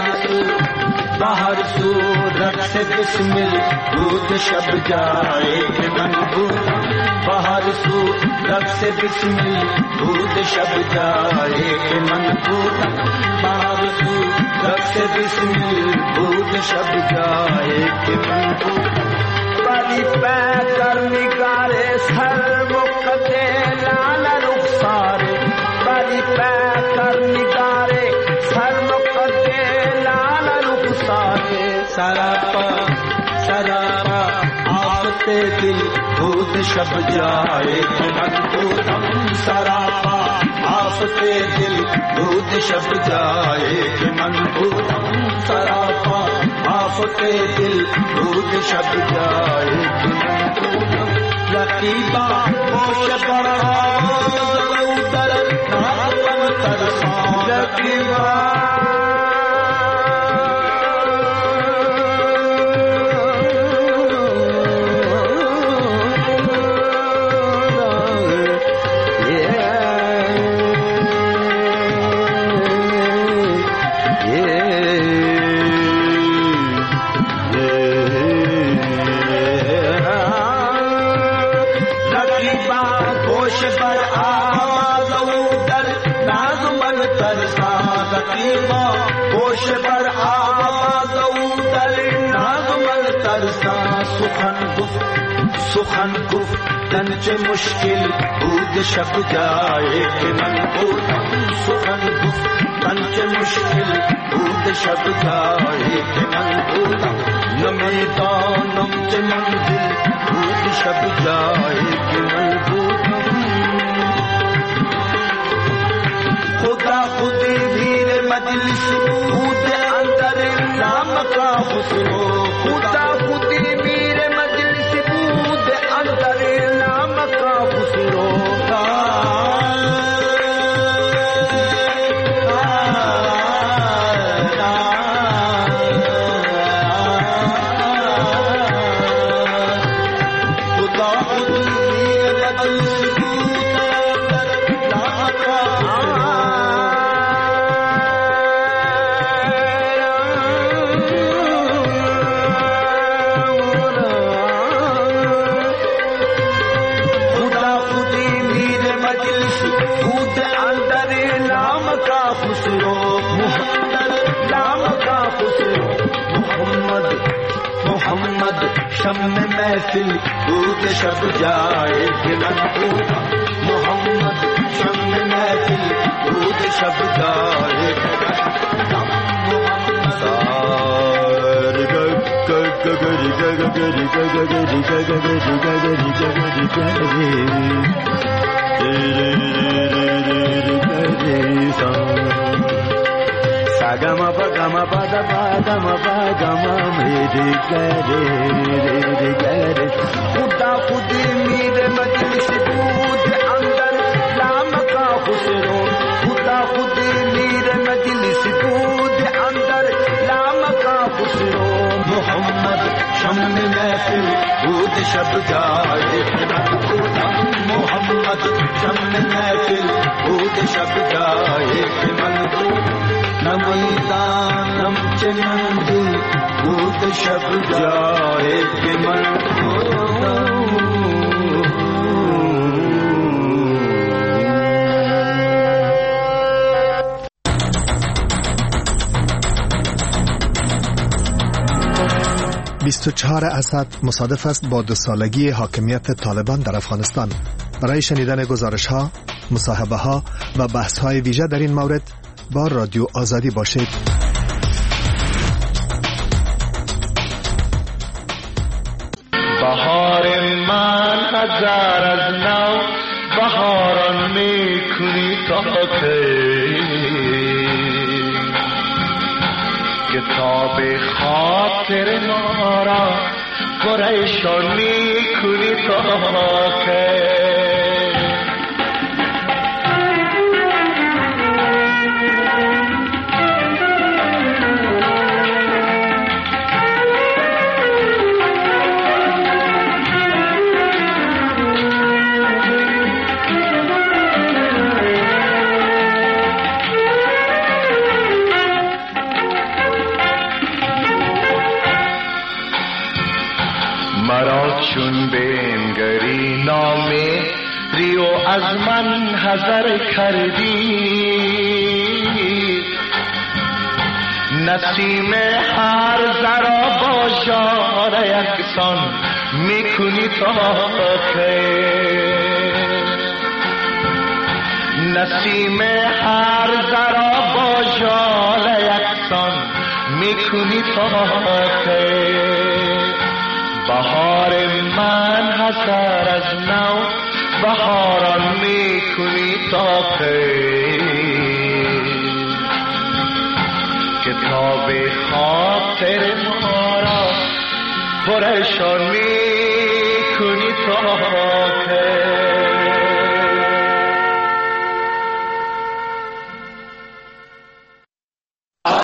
باهر سو رقص بسمل بود شب جای که من بودم باهر سو رقص بسمل بود شب جای که من بودم باهر سو رقص بسمل بود شب جای که من بودم باری پیکر نگار سر وقت لال رخسار باری پیکر نگار سر وقت لال رخسار سراپا سراپا آفت دل بود شب جائے کہ من بودم سراپا آفت دل بود شب جائے کہ من بودم سراپا آفت دل بود شب جائے کہ من بودم رقیبا ہوش بڑا در نام ترسان رقیبا سخن گفتن چه مشکل بود شب جای که من بودم سخن گفتن چه مشکل بود شب جای که من بودم نمیدانم چه منزل بود شب جای که من بودم خدا خودی زیر مجلس بود اندر نام کا حسن خدا خودی زیر مجلس بود اندر نام کا حسن شم محفل بود شب جائے کہ من بودم محمد شم محفل بود شب داره Sagama bagama bada bagama bagama mere gare re gare Khuda khudi mere majlis dood andar lam ka khusro Khuda khudi mere majlis dood andar lam ka khusro Muhammad sham mahfil dood shab gaye Muhammad sham mahfil dood shab gaye نمیدانم چه منزل بود شب جای که من بیست و چهار اسد مصادف است با دو سالگی حاکمیت طالبان در افغانستان. برای شنیدن گزارش ها، مصاحبه ها و بحث های ویژه در این مورد با رادیو آزادی باشید. بهار من هزار از نو بهاران میکنی تا کی کتاب خاطر ما را پریشان میکنی تا کی چون بنگری نامه ریو از من حذر کردی نسیم هر ذرا با ژاله یکسان میکنی تا کی نسیم هر ذرا با ژاله یکسان میکنی تا کی بهار من حسر از نو بهاران میکنی تا کی کتاب خاطر ما را پریشان میکنی تا کی